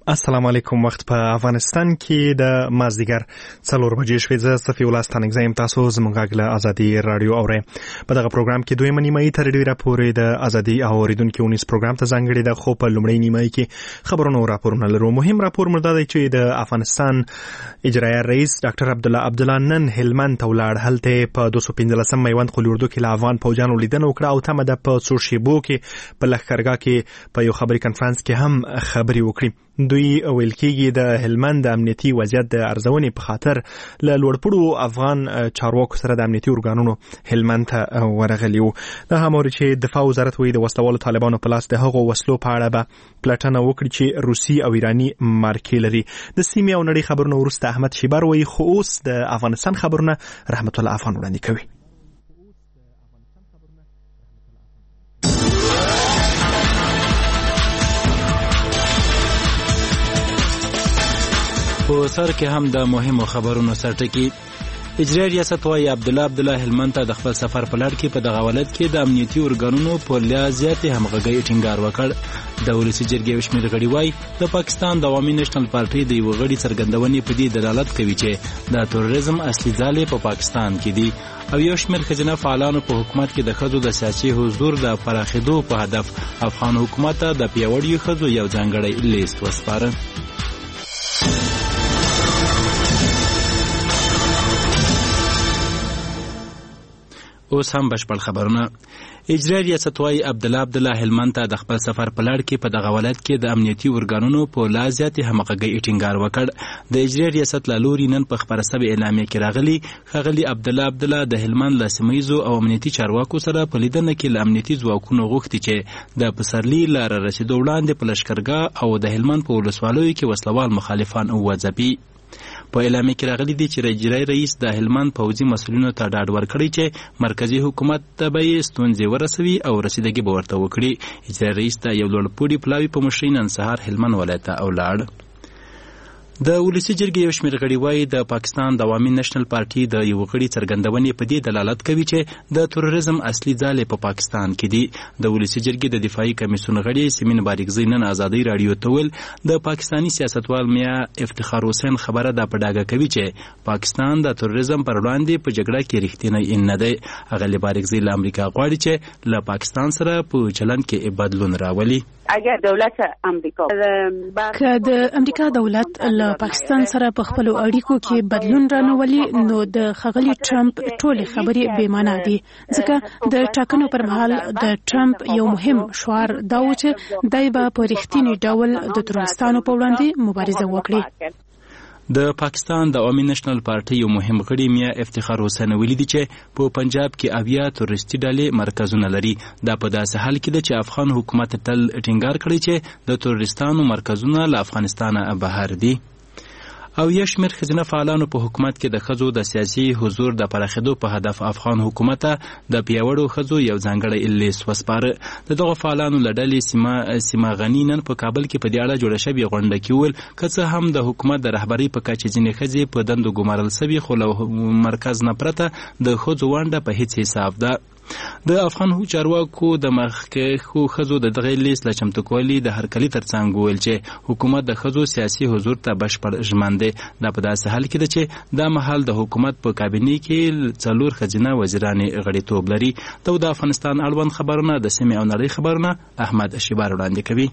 السلام علیکم. وخت په افغانستان کې د مازدیګر 4 بجې شوې. زه صفي الله ستانک زم تاسو زموږ غږ له ازادي رادیو اورئ. په دغه پروګرام کې دوی نیمایي تر ډیره پورې د ازادي اوریدونکو ونیس پروګرام ته ځانګړي د خو په لومړی نیمایي کې خبرونه او راپورونه لرو. مهم راپور مرداد چې د افغانستان اجرایي رئیس ډاکټر عبدالله نن هلمند ته ولاړ. هلته په 215 میوند قلیوردو کې له افغان فوجانو لیدنه وکړه او تمه ده په څو شیبو کې په لښکرګاه کې په یو خبري کانفرنس کې هم خبري وکړي. دوی ویل کېږي د هلمند د امنیتي وضعیت د ارزونې په خاطر له لوړپوړو افغان چارواکو سره د امنیتي ارګانونو هلمند ته ورغلي وو. دا هم اوري چې دفاع وزارت وایي د وسلوالو طالبانو په لاس د هغو وسلو په اړه به پلټنه وکړي چې روسي او ایراني مارکې لري. د سیمې او نړۍ خبرونه وروسته احمد شیبر وایي، خو اوس د افغانستان خبرونه رحمت الله افغان وړاندې کوي. په سر کې هم د مهمو خبرونو سرټکی. اجرایي ریاست وايي عبدالله هلمند ته د خپل سفر په لړ کې په دغه ولایت کې د امنیتي ارګانونو په لیا زیاتې همغږۍ ټینګار وکړ. د ولسي جرګې یو شمېر غړي وايي د پاکستان د عوامي نېشنل پارټۍ د یو غړي څرګندونې په دې دلالت کوي چې د تروریزم اصلي ځالې په پاکستان کې دي، او یو شمېر ښځینه فعالانو په حکومت کې د ښځو د سیاسي حضور د پراخېدو په هدف افغان حکومت ته د پیاوړیو ښځو یو ځانګړی لیست وسپاره. اوس هم بشپړ خبرونه. اجرایي ریاست وايي عبدالله هلمند ته د خپل سفر په لړ کې په دغه ولایت کې د امنیتي ارګانونو په لا زیاتې همغږۍ ټینګار وکړ. د اجرایي ریاست له لوري نن په خپره سوې اعلامیه کې راغلي ښاغلي عبدالله د هلمند له سیمه ییزو او امنیتي چارواکو سره په لیدنه کې له امنیتي ځواکونو غوښتي چې د پسرلي له رارسېدو وړاندې په لښکرګاه او د هلمند په ولسوالیو کې وسلوال مخالفان وځپي. په اعلامیه کې راغلي دي چې اجرایي رئیس د هلمند پوځي مسؤلینو ته ډاډ ورکړی چې مرکزي حکومت ته به یې ستونزې ورسوي او رسیدګي به ورته وکړي. اجرایي رئیس ته یو لوړپوړي پلاوي په مشرۍ نن سهار هلمند ولایت ته ولاړ. د ولسي جرګې یو شمېر غړي وايي د پاکستان د عوامي نېشنل پارټۍ د یو غړي څرګندونې په دې دلالت کوي چې د تروریزم اصلي ځالې په پاکستان کې دي. د ولسي جرګې د دفاعي کمیسیون غړي سیمین بارکزی نن ازادي رادیو ته ویل د پاکستاني سیاستوال میا افتخار حسین خبره دا په ډاګه کوي چې پاکستان د تروریزم پر وړاندې په جګړه کې رښتینی نه دی. هغه بارکزی له امریکا غواړي چې له پاکستان سره په چلند کې بدلون راولي. اگر دولت امریکا که د امریکا دولت له پاکستان سره په خپل اړیکو کې بدلون رانولي نو د ښاغلي ټرمپ ټولې خبرې بې معنا دي، ځکه د ټاکنو پر مهال د ټرمپ یو مهم شعار دا و چې دای به په رښتینی ډول د تروریستانو په وړاندې مبارزه وکړي. د پاکستان د عوامي نېشنل پارټۍ یو مهم غړي میا افتخار حسین ویلي دي چې په پنجاب کې اویا تروریستي ډلې مرکزونه لري. دا په داسې حال کې ده چې افغان حکومت تل ټینګار کړی چې د تروریستانو مرکزونه له افغانستانه بهر دي. او یو شمېر ښځینه فعالانو په حکومت کې د ښځو د سیاسي حضور د پراخېدو په هدف افغان حکومت ته د پیاوړو ښځو یو ځانګړی لیست وسپاره. د دغو فعالانو له ډلې سیما غني نن په کابل کې په دې اړه جوړه شوې غونډه کې وویل که څه هم د حکومت د رهبرۍ په کچه ځینې ښځې په دندو ګمارل سوي، خو له مرکز نه پرته د ښځو ونډه په هیڅ حساب ده. د افغان چارواکو د مخکښو ښځو د دغه لیست له چمتو کولو د هرکلي ترڅنګ وویل چې حکومت د ښځو سیاسي حضور ته بشپړ ژمن دی. دا په داسې حال کې ده چې دا مهال د حکومت په کابینې کې 4 ښځینه وزیرانې غړیتوب لري. د افغانستان اړوند خبرونه د سیمې او نړۍ خبرونه احمد شیبار وړاندې کوي.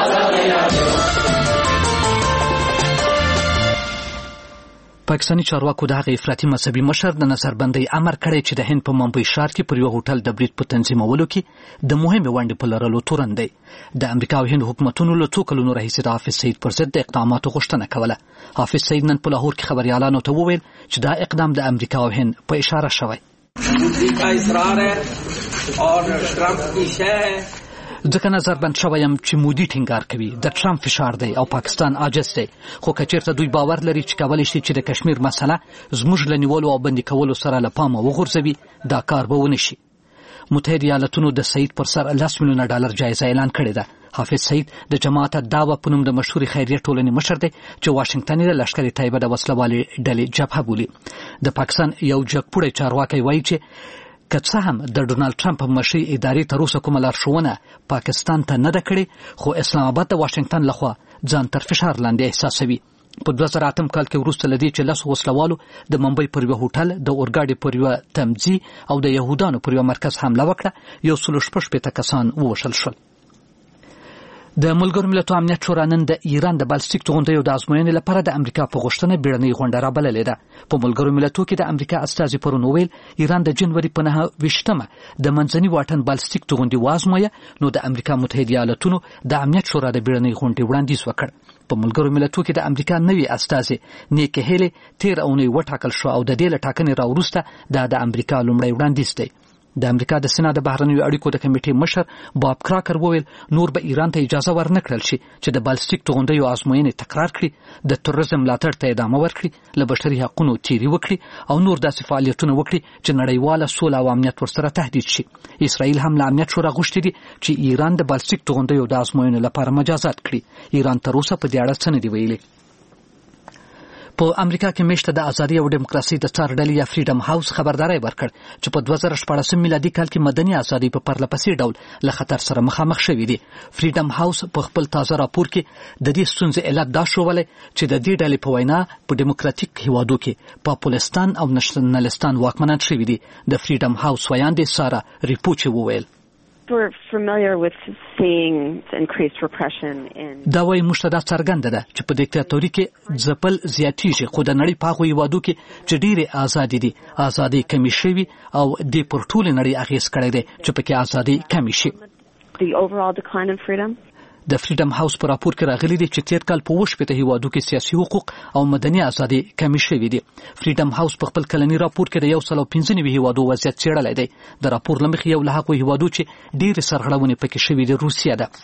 پاکستاني چارواکو د هغه افراطي مذهبي مشر د نظربندۍ امر کړی چې د هند په ممبئی ښار کې پر یو هوټل د برید په تنظیمولو کې د مهمې ونډې په لرلو تورن دی. د امریکا او هند حکومتونو له څو کلونو راهیسې د حافظ سعید پر ضد د اقداماتو غوښتنه کوله. حافظ سعید نن په لاهور کې خبریالانو ته وویل چې دا اقدام د امریکا او هند په اشاره شوی. ځکه نظر بند شویم چې مودي ټینګار کوي د ټرمپ فشار دی او پاکستان عاجز دی، خو که چېرته دوی باور لري چې کولی شي چې د کشمیر مسله زموږ له نیولو او بندي کولو سره له پامه وغورځوي، دا کار به ونه شي. متحده ایالتونو د سعید پر سر 10 میلیونه ډالر جایزه اعلان کړې ده. حافظ سعید د جماعت الدعوه په نوم د مشهورې خیریه ټولنې مشر دی چې واشنګټن یې د لښکر طیبه د وسلوالې ډلې جبهه بولي. د پاکستان یو جګپوړی چارواکی وایي چې که څه هم د ډونالډ ټرمپ مشرۍ ادارې تر اوسه کومه لارښوونه پاکستان ته نه ده کړې، خو اسلام آباد د واشنګټن لخوا ځان تر فشار لاندې احساسوي. په 2008 کال کې وروسته لدی چې 10 وسلوالو د ممبئی پر یو هوټل، د اورګاډي پر یو تمځي او د يهودانو پر یو مرکز حمله وکړه، 116 کسان ووژل شول. د ملګرو ملتونو امنیت شورا نن د ایران د بالستیک توغندیو د ازموینې لپاره د امریکا په غوښتنه بیړنۍ غونډه رابللې ده. په ملګرو ملتونو کې د امریکا استازي پرون ویل ایران د جنوري په 9 د منځني واټن بالستیک توغندي وازمویه، نو د امریکا متحده ایالاتونو د امنیت شورا د بیړنۍ غونډې وړاندیز وکړ. په ملګرو ملتونو کې د امریکا نوی استازي نیک هیلي 13 اونۍ وټاکل شو او د دې له ټاکنې راوروسته د امریکا لومړی وړاندیز دی. د امریکا د سنا د بهرنیو اړیکو د کمیټې مشر باب کراکر وویل نور به ایران ته اجازه ورنکړل شي چې د بالستیک توغندیو ازموینې تکرار کړي، د تروریزم ملاتړ ته ادامه ورکړي، له بشري حقوقو تیری وکړي او نور داسې فعالیتونه وکړي چې نړیواله سوله او امنیت ورسره تهدید شي. اسرائیل هم له امنیت شورا غوښتي دي چې ایران د بالستیک توغندیو د ازموینې لپاره مجازات کړي. ایران تر اوسه په دې اړه څه نه دی ویلي. په امریکا کې میشته د ازادي او دیموکراسي د څار ډلې یا فریډم هاوس خبرداري ورکړ چې په 2014 میلادي کال کې مدني ازادي په پرلپسې ډول له خطر سره مخامخ شوې دي. فریډم هاوس په خپل تازه راپور کې د دې ستونزې علت دا شوولې چې د دې ډلې په وینا په دیموکراتیک هیوادو کې پاپولستان او نشنلستان واکمنان شوي دي. د فریډم هاوس ویاندې سارا ریپوچي وویل We're familiar with seeing increased repression in دا وایي موږ ته دا څرګنده ده چې په دیکتاتوري کې ځپل زیاتیږي، خو د نړۍ په هغو هیوادو کې چې ډېرې ازادي دي ازادي کمې شوي او دې پر ټولې نړۍ اغېز کړی دی چې پکې ازادي کمې شي. the overall decline in freedom. د فریډم هاوس په راپور کې راغلي دي چې تیر کال په 20 هیوادو کې سیاسي حقوق او مدني ازادي کمې شوې دي. فریډم هاوس په خپل کلنی راپور کې د 195 هیوادو وضعیت څېړلی دی. د راپور له مخې یو له هغو هیوادو چې ډېرې سرغړونې پکې شوې دي روسیه ده.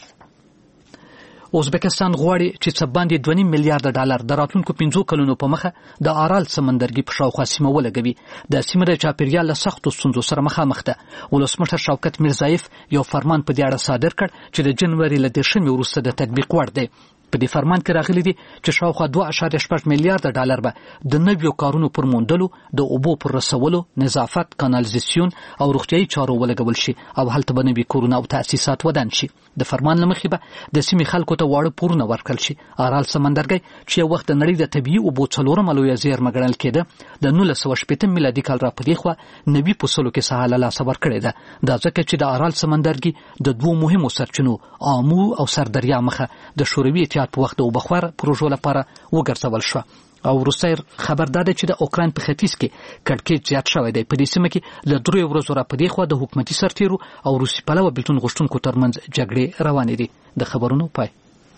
ازبکستان غواړي چې څه باندې 2.5 میلیارډ ډالر د راتلونکو 5 کلونو په مخه د آرال سمندرګي په شاوخوا سیمه ولګوي. د سیمې د چاپیریال له سختو ستونزو سره مخامخ ده. ولسمشر شوکت میرزایف یو فرمان په دې اړه صادر کړ چې د جنوري له 10 وروسته د تطبیق وړ دی. په دې فرمان کې راغلي دي چې شاوخوا 2.8 میلیارډ ډالر به د نویو کارونو پر موندلو، د اوبو پر رسولو، نظافت، کانالیزاسیون او روغتیايي چارو ولګول شي او هلته به نوي کورونه او تاسیسات ودان شي. د فرمان له مخې به د سیمې خلکو ته واړه پورونه ورکړل شي. آرال سمندرګي چې یو وخت د نړۍ د طبیعي اوبو 4 لویه زیرمه ګڼل کېده، د 1980 میلادي کال را پدې خوا نوي پوسلو کې سهاله لاسه ورکړې ده. دا ځکه چې د آرال سمندرګي د دوو مهمو سرچینو آمو او سردریا مخه د شوروي اتحاد په وخت د اوبخور پروژو لپاره وګرځول شو. او روسي خبر داده چې د اوکراین په ختیځ کې کډکېچ زیات شوی دی. په دې سیمه کې له 3 ورځو را پدې خوا د حکومتي سرتیرو او روسي پلوه بلتون غوښتونکو ترمنځ جګړې روانې دي. د خبرونو پای.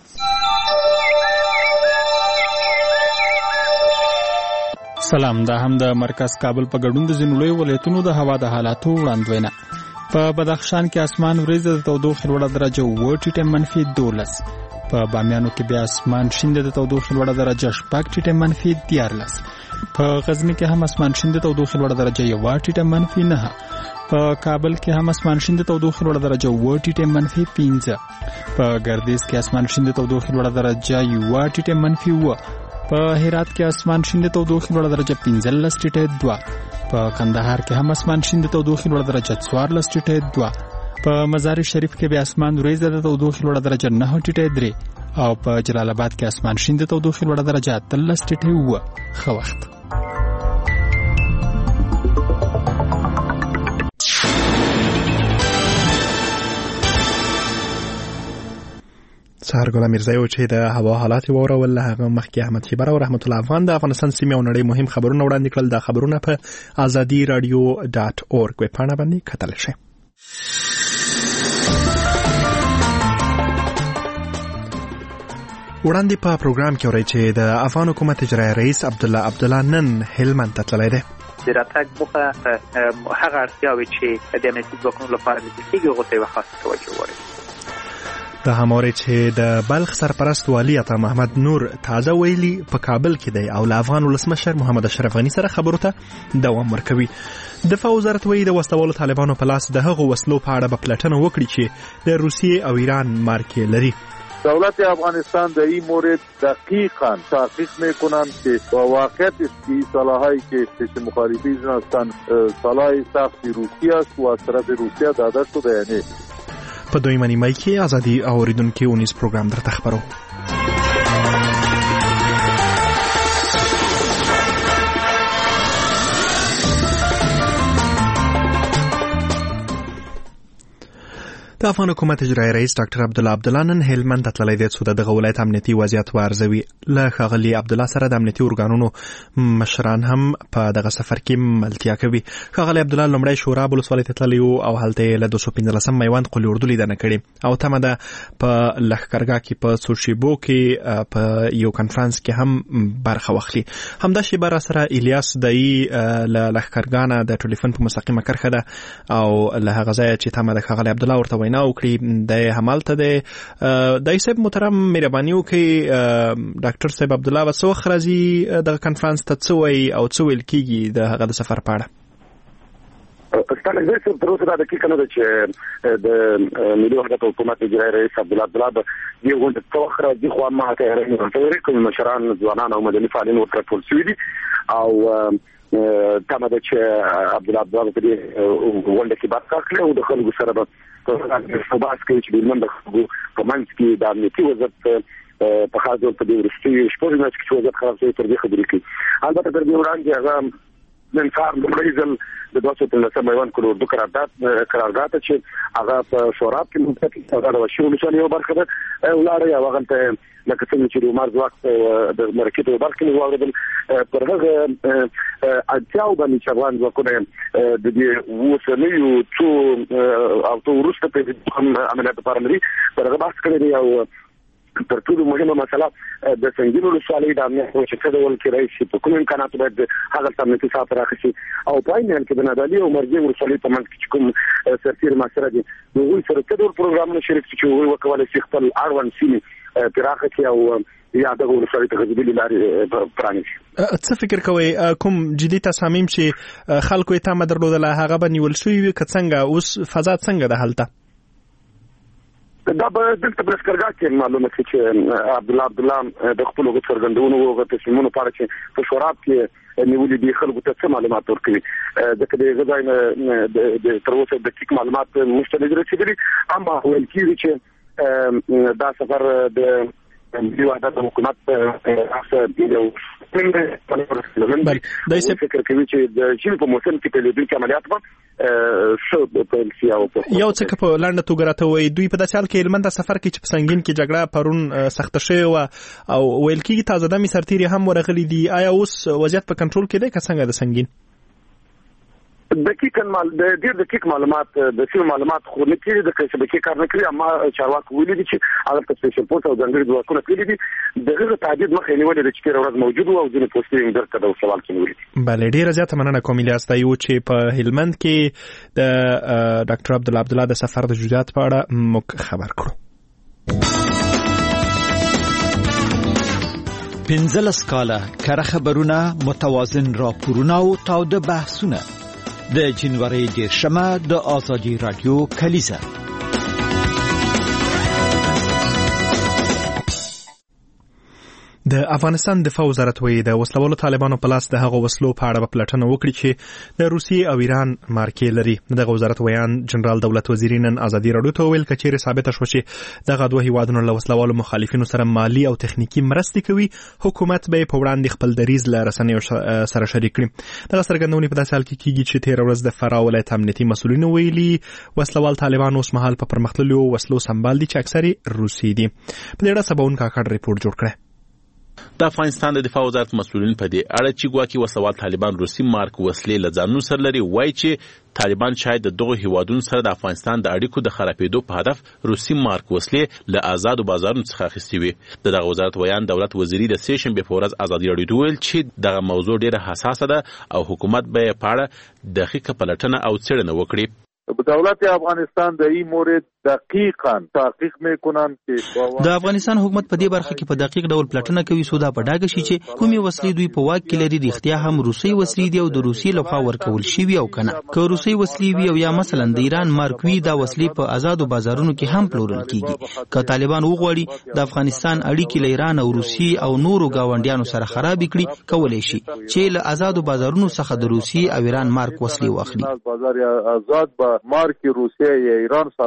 سلام، دا هم د مرکز کابل په ګډون د ځینو لوی ولایتونو د هوا د حالاتو وړاندوینه. په بدخشان کې اسمان وریځ د تودوخې لوړه درجه -12، په بامیانو کې بیا اسمان شین د تودوخې لوړه درجه -14، په غزنی کې هم اسمان شین د تودوخې لوړه درجه 1-9، په کابل کې هم اسمان شین د تودوخې لوړه درجه 1-5، په ګردیز کې اسمان شین د تودوخې لوړه درجه 1-7، په هرات کې اسمان شین د تودوخې لوړه درجه 15.2، په کندهار کې هم اسمان شین د تودوخې لوړه درجه 14.2، په مزار شریف کې بیا اسمان وریځ د تودوخې لوړه درجه 9.3 او په جلال آباد کې اسمان شین د تودوخې لوړه درجه 13.7. ښه وخت. سهار ګل میرزایو چې د هوا حالات وورول، هغه مخکې احمد خبر او رحمت الله افغان د افغانستان سیمې او نړۍ مهم خبرونه وړاندې کړل. دا خبرونه په azadi.radio.org ویبپاڼه باندې کتل شي. وړاندې په پروګرام کې اورئ چې د افغان حکومت اجرایي رئیس عبدالله نن هلمند ته تللی دی. د راتګ موخه هغه اړتیاوې چې د امنیتي ځواکونو لپاره لیدل کېږي هغو ته یوه خاصه توجه وړي. دا هم اورئ چې د بلخ سرپرست والي عطا محمد نور تازه ویلي په کابل کې دی او له افغان ولسمشر محمد اشرف غني سره خبرو ته دوام ورکوي. دفاع وزارت وایي د وسلوالو طالبانو په لاس د هغو وسلو په اړه به پلټنه وکړي چې د روسیې او ایران مارکې لري. دولت افغانستان در این مورد دقیقاً تحقیق میکنند که با واقعیت اسکی سلاحایی که پیش مخالفین هستند سلاح سخت روسیه است و از طرف روسیه داده شده یعنی. په دویمه نیمه کې ازادي اوریدونکو اونیز پروګرام درته خبرو. د افغان حکومت اجرایي رئیس ډاکټر عبدالله عبدالله نن هلمند ته تللی دی څو د دغه ولایت امنیتي وضعیت وارزوي. له ښاغلي عبدالله سره د امنیتي ارګانونو مشران هم په دغه سفر کې ملتیا کوي. ښاغلي عبدالله لومړی شوراب ولسوالۍ ته تللی و او هلته یې له 215 میوند قلي اردو لیدنه کړې او تمه ده په لښکرګاه کې په څو شیبو کې په یو کنفرانس کې هم برخه واخلي. همدا شیبه را سره الیاس دایي له لښکرګاه نه د ټلیفون په مستقیمه کرښه ده او له هغه ځایه چې تمه ده ښاغلي عبدالله ورته وینا وکړي د همالته د دای صاحب محترم مهرباني وکړي ډاکټر صاحب عبدالله به څه وخت راځي دغه کنفرانس ته څه وایي او څه ویل کېږي د هغه د سفر په اړه؟ پاکستان اگزیسټ تر اوسه دا دقیقه نه ده چې د ملي وحدت حکومت اجرایي رئیس عبدالله عبدالله به دې غونډې څه وخت راځي خو ما ته هیراني کوم مشران ځوانان او مدني فعالین ورته ټول شوي دي او تمه ده چې عبدالله عبدالله په دې غونډه کې برخه اخلي او د خلکو سره به په بحث کوي چې د هلمند د خلکو په منځ کې د امنیتي وضعیت په خاص ډول په دې وروستیو شپږ میاشتو کې چې وضعیت خراب شوی تر دې خبرې کوي. البته تر دې وړاندې هغه نن سهار لومړی ځل د 215 میوند قلي اردو قرارداد ته چې هغه په شوراب کې موقعیت او د وشو ولسوالۍ یو برخه ده ولاړې او هغه ته لکه څنګه چې د عمر ځواک د مرکز یو برخه نه واردل پر هغه اړتیاو باندې چې افغان ځواکونه د دې وسلې او تو ورسته په عملیات لپاره لري پر هغه بحث کړی او تر ټولو مهمه مسله د سنگین ولسوالۍ د امنیت او چې ډول کې رئیس په کوم امکانات باید هغه امنیتي ساتنه راخشي او په عین حال کې د نادالي او مرګي ولسوالۍ په منځ کې کوم سرتیر مسره دي نو وی سره څه پروګرامونه شریک چې وی وکولای شي خپل اړوند سیمه پراخه کړي او یا دغه ولسوالۍ ته غځېدلې لارې پرانیزي. څه فکر کوئ کوم جدي تصامیم چې خلکو یې تمه درلودله هغه به نیول شوي وي که څنګه اوس فضا څنګه ده هلته؟ دا به دلته په لښکرګاه کې معلومه شي چې عبدالله عبدالله د خپلو څرګندونو او تصمیمونو په اړه چې په شوراب کې نیولي دي خلکو ته څه معلومات ورکوي ځکه د هغه ځای نه تر اوسه دقیق معلومات موږ ته نه دي رسېدلي اما ویل کېږي چې دا سفر د ملي وحدت حکومت فکر کوي چې د ژمي په موسم کې پیلېدونکي عملیات به یو څه په لنډه توګه راته وایي دوی په داسې حال کې هلمند ته سفر کوي چې په سنګین کې جګړه پرون سخته شوې وه او ویل کېږي تازه دمې سرتیري هم ورغلي دي. آیا اوس وضعیت په کنټرول کې دی که څنګه د سنګین؟ ډېر دقیق معلومات د سیمې معلومات خو نه کېږي ځکه چې دقیق کار نه کوي اما چارواکو ویلي دي چې هغه په سپیشل پوسټ او ځانګړي ځواکونه کړي دي د هغه تعدید مخه نیولې ده چې تېره ورځ موجود و او ځینې پوسټې یې درته د سوال کې نیولې دي. بله ډېره زیاته مننه کوم الیاس دا یو چې په هلمند کې د ډاکټر عبدالله عبدالله د سفر د جزئیات په اړه موږ خبر کړو. 15 کاله کره خبرونه متوازن راپورونه او تاوده بحثونه د جنوري 10 د آزادي رادیو کلیزه. د افغانستان دفاع وزارت وایي د وسلوالو طالبانو په لاس د هغو وسلو په اړه به پلټنه وکړي چې د روسیې او ایران مارکې لري. دغه وزارت ویان جنرال دولت وزیری نن آزادي رادیو ته ویل کچېرې ثابته شوه چې دغه دوه هیوادونو له وسلوالو مخالفینو سره مالی او تخنیکی مرستې کوي حکومت به په وړاندې خپل دریځ له رسنیو سره شریک کړي. دغه څرګندونې په داسې حال کې کېږي چې تېره ورځ د فراه ولایت امنیتي مسؤلینو ویلي وسلوال طالبان اوس مهال په پرمختللو وسلو سمبال دي چې اکثر یې روسي دي. په دې اړه سباون کاکړ ریپورت جوړ کړی. د افغانستان د دفاع وزارت مسؤلین په دې اړه چې ګواکې وسلوال طالبان روسي مارک وسلې له ځانونو سره لري وایي چې طالبان شاید د دغو هیوادونو سره د افغانستان د اړیکو د خرابېدو په هدف روسي مارک وسلې له آزادو بازارونو څخه اخیستې وي. دغه وزارت ویان دولت وزیري د سې شنبې په ورځ آزادي رادیو ته ویل چې دغه موضوع ډېره حساسه ده او حکومت به یې په اړه دقیقه پلټنه او څېړنه وکړي. دولت افغانستان در این مورد دقیقاً تحقیق میکنن که د افغانستان حکومت په دې برخه کې په دقیق ډول پلټنه کوي سودا په ډاګه شي چې کومې وسلې دوی په واک کې لري رښتیا هم روسي وسلې دي او د روسي لخوا ورکول شوي او کنه که روسي وسلې وي او یا مثلا د ایران مارک وي دا وسلې په آزادو بازارونو کې هم پلورل کیږي. که طالبان وغواړي د افغانستان اړیکې له ایران او روسي او نورو گاونډیانو سره خراب کړي کولای شي چې له آزادو بازارونو څخه د روسي او ایران مارک وسلې واخلي. بازار آزاد با مارک روسیه یا ایران سالار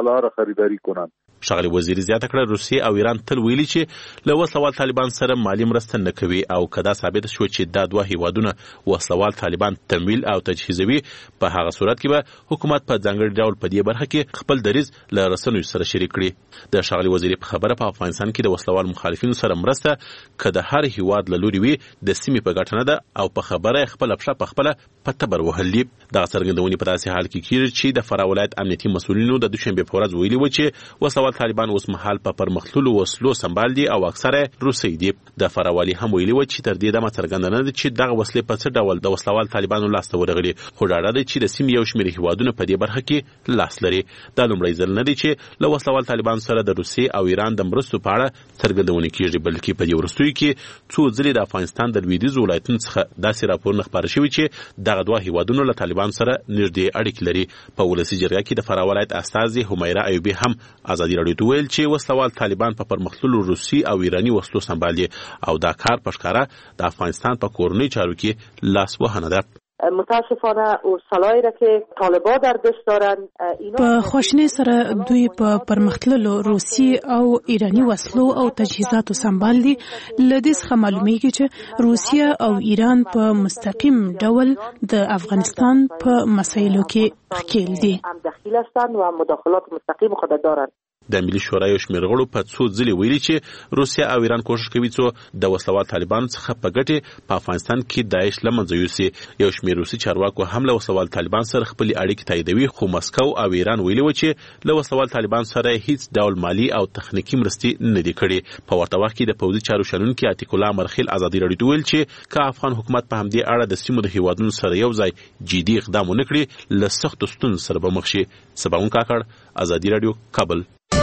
خریداری کنند. ښاغلي وزیر زیاته کړه روسیې او ایران تل ویلي چې له وسلوال طالبان سره مالی مرسته نه کوي او که دا ثابت شو چې دا دوه هیوادونه وسلوال طالبان تمویل او تجهیزوي په هغه صورت کې به حکومت په ځانګړي ډول په دې برخه کې خپل دریځ له رسنیو سره شریک کړي. د ښاغلي وزیر په خبره په افغانستان کې د وسلوال مخالفینو سره مرسته که د هر هیواد له لوري وي د سیمې په ګټه نه ده او په خبره خپله پښه په خپله په تبر وهل دي. دغه څرګندونې په داسې حال کې کېږي چې د فراه ولایت امنیتي مسؤلینو د دوشنبې په ورځ ویلي و چې وسلوال طالبان اوس مهال په پرمختللو وسلو سمبال دي او اکثره روسي دي. د فراه والي هم ویلي و چې تر دې دمه څرګنده نه ده چې دغه وسلې په څه ډول د وسلوال طالبانو لاسته ورغلي، خو ډاډه دی چې د سیمې یو شمېر هیوادونه په دې برخه کې لاس لري. دا لومړی ځل نه دی چې له وسلوال طالبان سره د روسیې او ایران د مرستو په اړه څرګندونې کېږي، بلکې په دې وروستیو کې څو ځلې د افغانستان د لویدیځو ولایتونو څخه داسې راپورونه خپاره شوي چې دغه دوه هیوادونه له طالبان سره نږدې اړیکې لري. په ولسي جرګه کې د فراه ولایت استازي همیره ایوبي هم ازادي راډیو ته ویل چې وسلوال طالبان په پرمختللو روسي او ایراني وسلو سمبال دي او دا کار په ښکاره د افغانستان په کورنۍ چارو کې لاس وهنه ده. متاسفانه ورسلایی را که طالبان در دست دارن په خوشنۍ سره دوی په پرمختللو روسي او ایراني وسلو او تجهیزاتو سمبال دي. له دې څخه معلومیږي چې روسیه او ایران په مستقیم ډول د افغانستان په مسایلو کې ښکیل دي، هم دخیل هستند و مداخلات مستقیم خود دارند. د ملي شورا یو شمېر غړو په څو ځلې ویلي چې روسیه او ایران کوښښ کوي څو د وسلوال طالبانو څخه په ګټې په افغانستان کې داعش له منځه یوسي. یو شمېر روسي چارواکو هم له وسلوال طالبان سره خپلې اړیکې تاییدوي، خو مسکو او ایران ویلي و چې له وسلوال طالبان سره هیڅ ډول مالي او تخنیکي مرستې نه دي کړې. په ورته وخت کې د پوځي چارو شنونکي عتیق الله مرخیل ازادي راډیو ته ویل چې که افغان حکومت په همدې اړه د سیمو د هیوادونو سره یو ځای جدي اقدام ونه کړي له سختو ستونزو سره به مخ شي. سباون کاکړ، ازادي راډیو، کابل.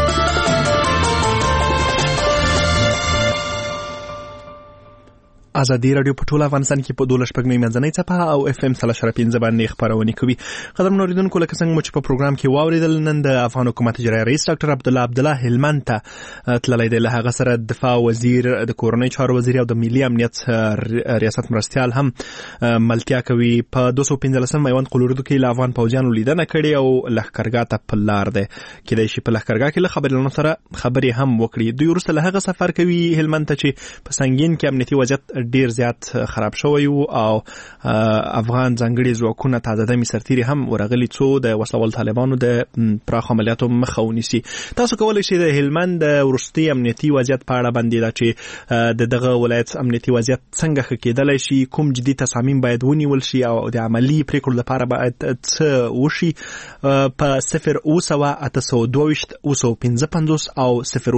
ازادي راډیو په ټول افغانستان کې په 12 شپږ منځنۍ څپه او اف ام 3.15 باندې خبرونه کوي. قدرمن اوریدونکو، لکه څنګه چې په پروګرام کې واوریدل، نن د افغان حکومت اجرایي رئیس ډاکټر عبدالله هلمند ته تللی دی. له هغه سره دفاع وزیر، د کورنۍ چارو وزیر او د ملي امنیت ریاست مرستیال هم ملتیا کوي. په 215 میوند قلوردو کې له افغان پوځیانو لیدنه کړې او لښکرګاه ته په لار دی. کېدای شي په لښکرګاه کې له خبرونو سره خبرې هم وکړي. دوی وروسته له هغه سفر کوي هلمند ته چې په سنگین کې امنیتي وضعیت ډیر زیات خراب شوی او افغان ځانګړي ځواکونه تازه دمي سرتیري هم ورغلي څو د وسلوال طالبانو د پراخ عملیاتو مخه ونیسي. تاسو کولای شئ د هلمند وروستي امنیتي وضعیت په اړه باندې دا چې دغه ولایت امنیتي وضعیت څنګه ښه کېدلی شي، کوم جدي تصامیم باید ونیول شي او د عملی پریکړو لپاره باید څه وشي، په 02822 او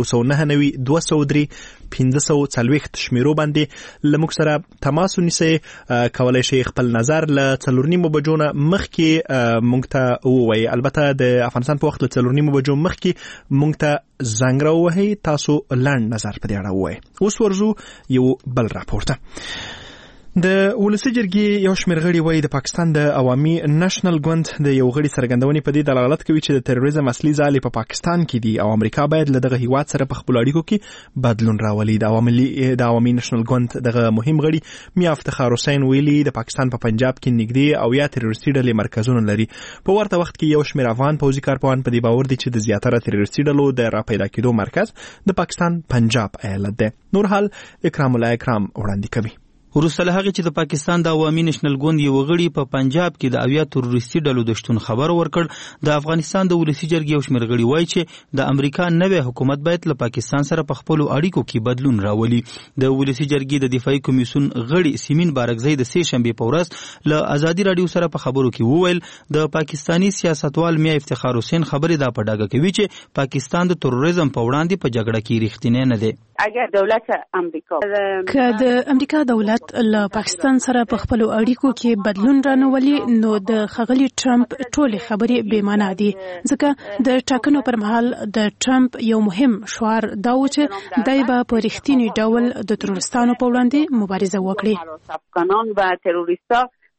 0999203 شمیرو باندې لموږ سره تماس ونیسئ. کولای شئ خپل نظر له 4:30 بجو نه مخکې موږ ته ووایئ. البته د افغانستان په وخت له 4:30 بجو مخکې موږ ته زنګ راووهئ، تاسو لنډ نظر په دې اړه ووایئ. اوس ورځو یو بل راپور ته. د ولسي جرګې یو شمېر غړي وایي د پاکستان د عوامي نېشنل ګوند د یو غړي څرګندونې په دې دلالت کوي چې د تروریزم اصلي ځالې په پاکستان کې دي او امریکا باید له دغه هیواد سره په خپلو اړیکو کې بدلون راولي. د عوامي نېشنل ګوند دغه مهم غړي میا افتخار حسین ویلي د پاکستان په پنجاب کې نږدې او یا تروریستي ډلې مرکزونه لري. په ورته وخت کې یو شمېر افغان پوځي کارپوهان په دې باور دي چې د زیاتره تروریستي ډلو د راپیدا کېدو مرکز د پاکستان پنجاب ایالت دی. نور حال اکرام الله اکرام وړاندې کوي. وروسته له هغې چې د پاکستان د عوامي نېشنل ګوند یو غړي په پنجاب کې د اویا تروریستي ډلو د شتون خبر ورکړ، د افغانستان د ولسي جرګې یو شمېر غړي وایي چې د امریکا نوی حکومت باید له پاکستان سره په خپلو اړیکو کې بدلون راولي. د ولسي جرګې د دفاعي کمیسیون غړي سیمین بارکزی د سې شنبې په ورځ له ازادي راډیو سره په خبرو کې وویل د پاکستانی سیاستوال میا افتخار حسین خبرې دا په ډاګه کوي چې پاکستان د تروریزم په وړاندې په جګړه کې رښتینی نه دی. اگر دولت امریکا که د امریکا دولت له پاکستان سره په خپلو اړیکو کې بدلون رانولي نو د ښاغلي ټرمپ ټولې خبرې بې معنا دي، ځکه د ټاکنو پر مهال د ټرمپ یو مهم شعار دا و چې دی به په رښتیني ډول د تروریستانو په وړاندې مبارزه وکړي. افغانان و تروریستا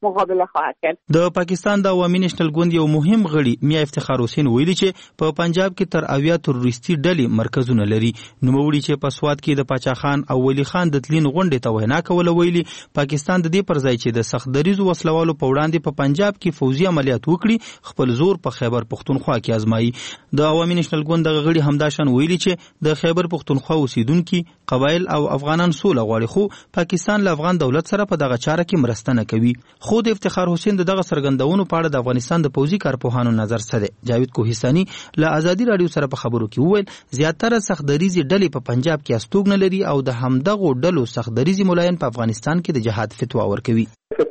مقابله خواهد کرد. د پاکستان د عوامي نېشنل ګوند یو مهم غړي میا افتخار حسین ویلي چې په پنجاب کې تر 80 تروریستي ډلې مرکزونه لري. نوموړي چې په سواد کې د پاچا خان او ولی خان د تلین غونډې ته وینا کوله ویلي پاکستان د دې پر ځای چې د سخت دریزو وسلوالو په وړاندې په پنجاب کې فوزي عملیات وکړي خپل زور په خیبر پختونخوا کې آزمایي. د عوامي نېشنل ګوند د غړي همداشان ویلي چې د خیبر پختونخوا اوسیدونکو قبایل او افغانان سوله غواړي خو پاکستان له افغان دولت سره په دغه چاره کې مرسته نه کوي. خو د افتخار حسین دغه سرګندونو په اړه د افغانستان د پوځي کارپوهانو نظر څه دی؟ جاوید کوهستاني له آزادي رادیو سره په خبرو کې وویل زیاتره سخت دریزي ډلې په پنجاب کې استوګنه لري او د همدغو ډلو سخت دریزي ملایان په افغانستان کې د جهاد فتوا ورکوي.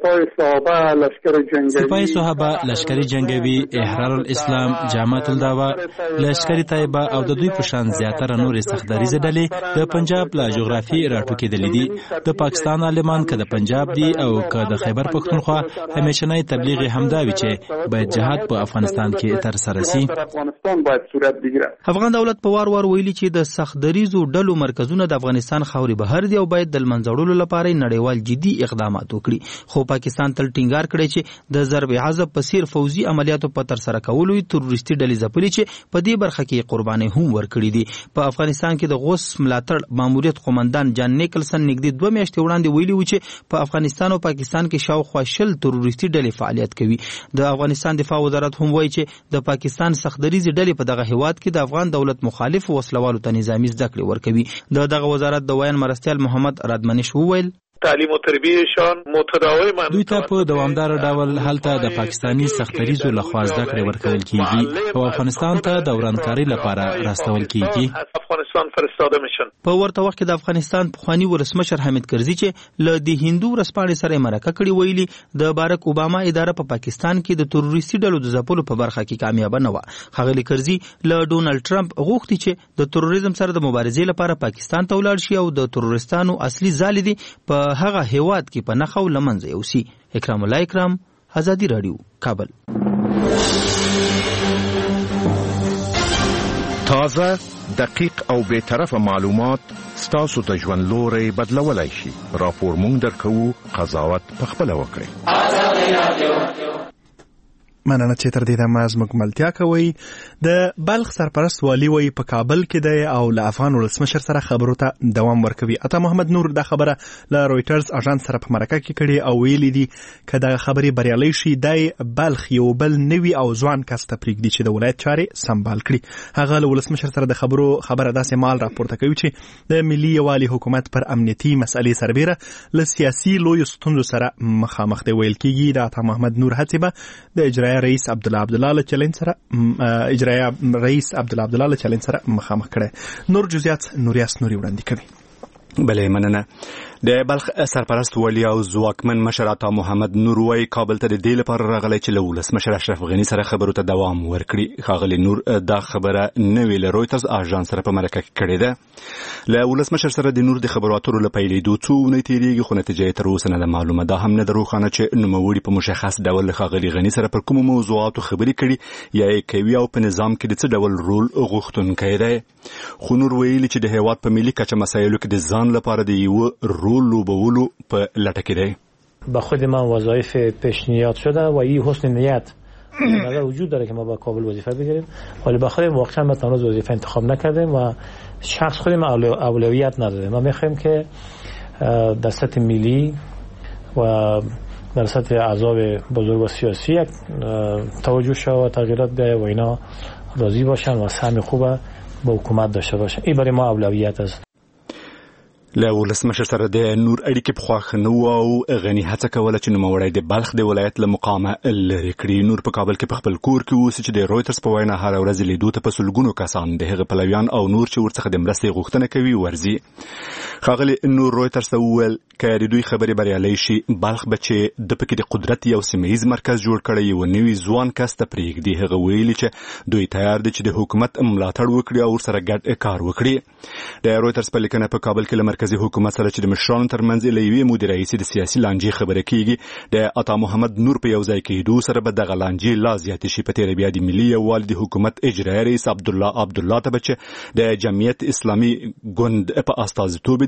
سپاه صحابه لشکري جنگوي احرار الاسلام جماعت الدعوه لشکري طیبه او د دوی په شان زیاتره نور سخت دریزي ډلې د پنجاب له جغرافي راټوکېدلې دي. د پاکستان عالمان که د پنجاب دي او که د خیبر پختونخوا همیشنی تبلیغ همداوي چې باید جهاد په افغانستان کې تر سره شي. افغان دولت په وار ویلي چې د سخت دریزو ډلو مرکزونه د افغانستان خاوري بهر دي او باید د منځوړلو لپاره نړیوال جدي اقدامات وکړي. خو پاکستان تل ټینګار کړی چې د ضرب عذاب په څیر فوزي عملیاتو په تر سره کولو تروریستي ډلې ځپلي چې په دې برخه کې قرباني هم ورکړي دي. په افغانستان کې د غوث ملاتړ ماموریت قومندان جان نیکلسن نږدې 2 میاشتې وړاندې ویلي و چې په افغانستان او پاکستان کې شاوخوا 10 تروریستي ډلې فعالیت کوي. د افغانستان دفاع وزارت هم وایي چې د پاکستان سختدریزي ډلې په دغه هیواد کې د افغان دولت مخالف وسلوالو ته نظامی زده کړې ورکوي. دغه وزارت د ویان مرستیال محمد رادمنش وویل تعلیم و تربیهشان متداوم دوی ته په دوامدار ډول هلته د پاکستانی سختدریزو لخوا زده کړې ورکول کیږي او افغانستان ته د ورانکاري لپاره راستول کیږي. افغانستان فرستاده میشن. په ورته وخت کې د افغانستان پخوانی ولسمشر حامد کرزي چې له د هندو ورسپانې سره مرکه کړې ویلي د بارک اوباما اداره په پاکستان کې د تروریستي ډلو د ځپلو په برخه کې کامیاب نه و. ښاغلي کرزي له ډونالد ټرمپ غوښتي چې د تروریزم سره د مبارزې لپاره پاکستان ته ولاړ شي او د تروریستانو اصلي ځالې دي په هغه هیواد کې په نخو لمنځه یوسي. اکرام الله اکرام، آزادی رادیو، کابل. تازه، دقیق او بے طرفه معلومات ستاسو د ژوند لوري بدلولای شي. راپور مونږ درکوو، قضاوت پخپله وکړئ. آزادی رادیو. مننه چې تر دې دمه زموږ ملتیا کوي. د بلخ سرپرست والی وایي په کابل کې دی او له افغان ولسمشر سره خبرو ته دوام ورکوي. عطا محمد نور دا خبره له رويټرز اژانس سره په مرکه کې کړي او ویلي دي که دا خبرې بریالۍ شي دی بلخ یو بل نوي او ځوان کس ته پرېږدي چې د ولایت چارې سمبال کړي. هغه له ولسمشر سره د خبره داسې مال راپورته کوي چې د ملي یووالي حکومت پر امنیتي مسئلې سربېره له سیاسي لویو ستونزو سره مخامخ دی. ویل کېږي د عطا محمد نور هڅې به د اجرایه رئیس عبدالله عبدالله له چلنج سره مخامخ کړي. نور جزئیات نوریاس نوري وړاندې کوي. بله مننه. د بلخ سرپرست ولی او ځواکمن مشر عطا محمد نور وای کابل ته د دې لپاره راغلی چې له ولسمشر اشرف غني سره خبرو ته دوام ورکړي. ښاغلي نور دا خبره نوې له رويټرز اژانس سره په مرکه کې کړې ده. له ولسمشر سره د نور د خبرو اترو له پیلېدو څو اونۍ تېرېږي خو نتیجه تر اوسه نه معلومه. دا هم نه ده روښانه چې نوموړي په مشخص ډول له ښاغلي غني سره پر کومو موضوعاتو خبرې کړي یا یې کوي او په نظام کې د څه ډول رول غوښتونکی دی. خو نور ویلي چې د هیواد په ملي کچه مسایلو کې د ځان لپاره د یو رول لوبولو په لټه کې دی. با خود ما وظایف پیشنهاد شده و این حسن نیت نظر وجود داره که ما با کابل وظیفه بگیریم ولی با خودم واقعا ما تنها وظیفه انتخاب نکردیم و شخص خودم اولویت ندادیم. ما میخوایم که در سطح ملی و در سطح احزاب بزرگ و سیاسی توجه شد و تغییرات بیاید و اینا راضی باشن و سهم خوب با حکومت داشته باشن. این برای ما اولویت است. له ولسمشر سره د نور اړیکې پخوا ښه نه وو او غني هڅه کوله چې نوموړی د بلخ د ولایت له مقامه لرې کړي. نور په کابل کې په خپل کور کې اوسي چې د رويټرز په وینا هره ورځ لیدو ته په سلګونو کسان د هغه پلویان او نور چې ورڅخه د مرستې غوښتنه کوي ورځي. ښاغلي نور رويټرز ته وویل که د دوی خبرې بریالۍ شي بلخ به چې د پکې د قدرت یو سیمهیز مرکز جوړ کړی یو نوي ځوان کس ته پرېږدي. هغه ویلي چې دوی تیار دي چې د حکومت ملاتړ وکړي او ورسره ګډ کار وکړي. د رويټرز په لیکنه په کابل کې له مرکزي حکومت سره چې د مشرانو ترمنځ له یوې مودې راهیسې د سیاسي لانجې خبره کېږي د عطا محمد نور په یو ځای کېدو سره به دغه لانجې لا زیاتې شي. په تېره بیا د ملي یووالي د حکومت اجرایي رئیس عبدالله ته به چې د جمعیت اسلامي ګوند په استازیتوب د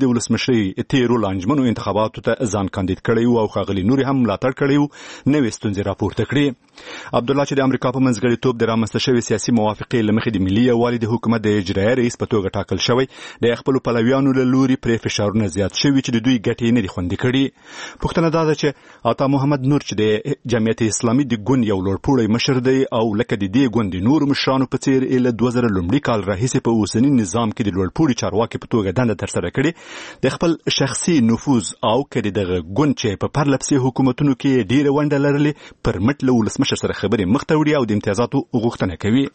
د ولسمشرۍ تیرو لانجمنو انتخاباتو ته ځان کاندید کړی او ښاغلي نور هم ملاتړ کړی نوې ستونزې راپورته کړې. عبدالله چې د امریکا په منځګړیتوب د رامنځته شوې سیاسي موافقې له مخې د ملي یووالي د حکومت د اجرایي رئیس په توګه ټاکل شوی د خپلو پلویانو له لوري پرې فشارونه زیات شوي چې د دوی ګټې نه دي خوندي کړي. پوښتنه دا ده چې عطا محمد نور چې د جمعیت اسلامي د ګوند یو لوړپوړی مشر دی او لکه د دې ګوند د نورو مشرانو په څیر له 2000 لومړي کال راهیسې په اوسني نظام کې د لوړپوړي چارواکي په توګه دنده ترسره کړې د خپل شخصي نفوذ او کړي دغه ګوند چې په پرلپسې حکومتونو کې ډیره ونډه لرلې پر مټ له ولسمشر سره خبرې مخ ته وړي او د امتیازاتو غوښتنه کوي.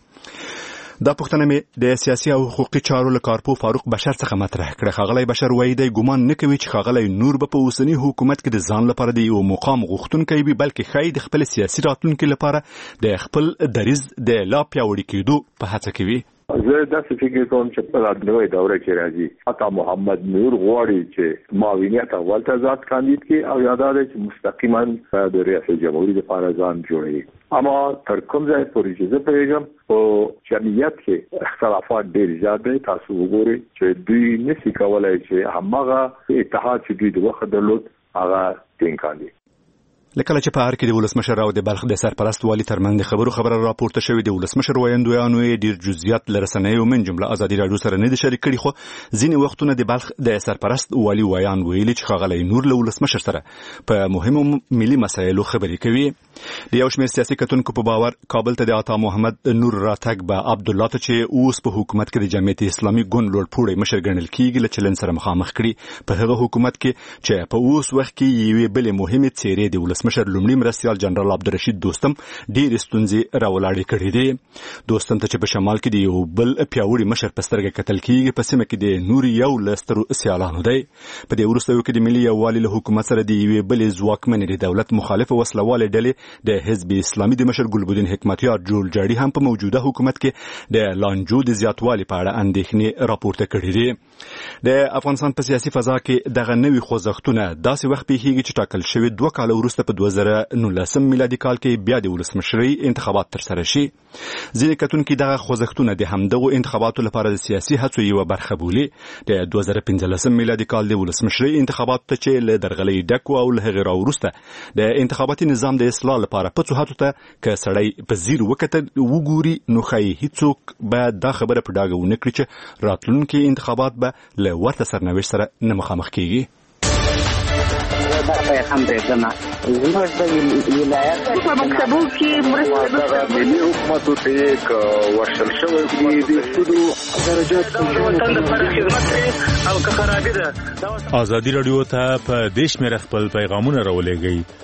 دا پوښتنه مې د سیاسي او حقوقي چارو له کارپو فاروق بشر څخه مطرح کړه. ښاغلی بشر وایي دی ګمان نه کوي چې ښاغلی نور به په اوسني حکومت کې د ځان لپاره د یو مقام غوښتونکی وي بلکې ښایي د خپل سیاسي راتلونکي لپاره د خپل دریځ د لا پیاوړي کېدو په هڅه کوي. زه داسې فکر کوم چې په راتلونکې دوره کې راځي عطا محمد نور غواړي چې معاونیت اول ته ذات کاندید کړي او یاد لري چې مستقیما د ریاست جمهوریت لپاره ځان جوړوي. اما تر کوم ځای پورې چې زه پوهیږم په جمعیت کې اختلافات ډېر زیات دي. تاسو وګورئ چې دوی نشي کولای چې هماغه اتحاد چې دوی د وخت درلود هغه ټینګ کړي. لکه چې په هر کې د ولسمشر او د بلخ د سرپرست والي ترمنځ د خبره راپورته شوې د ولسمشر ویاندویانو ډیر جزئیات لرسنیو من جمله ازادي راډیو سره نه دي شریک کړي خو ځینې وختونه د بلخ د سرپرست والي ویان ویلي چې ښاغلی نور له ولسمشر سره په مهمو ملي مسایلو خبرې کوي. د یو شمېر سیاسي کتونکو په باور کابل ته د عطا محمد نور راتګ به عبدالله ته چې اوس په حکومت کې د جمعیت اسلامي ګوند لوړپوړی مشر ګڼل کیږي له چلن سره مخامخ کړي په هغه حکومت کې چې په اوس وخت کې یوې بلې مهمې څیرې د ولسمشر لومړي مرستیال جنرال عبدالرشید دوستم ډېرې ستونزې راولاړې کړې دي. دوستم ته چې په شمال کې د یو بل پیاوړي مشر په سترګه کتل کیږي په سیمه کې د نور یو له سترو سیالانو دی. په دې وروستیو کې د ملي یووالي له حکومت سره د یوې بلې ځواکمنې د دولت مخالفه وسلوالې ډلې د حزب اسلامي د مشر ګلبدین حکمتیار جوړ جاړي هم په موجوده حکومت کې د لانجو د زیاتوالي په اړه اندېښنې راپورته کړې دي. د افغانستان په سیاسي فضا کې دغه نوي خوځښتونه داسې وخت پیښیږي چې ټاکل شوی 2 کال وروسته په 2019 میلادي کال کې بیا د ولسمشرۍ انتخابات ترسره شي. ځینې کتونکي دغه خوځښتونه د همدغو انتخاباتو لپاره د سیاسي هڅو یوه برخه بولي. د 2015 میلادي کال د ولسمشرۍ انتخاباتو ته چې له درغلۍ ډک او له هغې راوروسته د انتخاباتي نظام د اصلاح لپاره په څو ته که سړی په ځیر وکتل وګوري نو ښایي هیڅوک به دا خبره په ډاګه ونه کړي چې راتلونکي انتخابات به له ورته سرنوشت سره نه مخامخ کیږي. هم دېدنه زموږ د ولایت په مکتبو کې مرسته ملي حکومتو ته ورشل شوی د سودو درجات وطن لپاره خدمت کوي او که خرابې ده. ازادي راډیو ته په دې شمېره خپل پیغامونه راولېږئ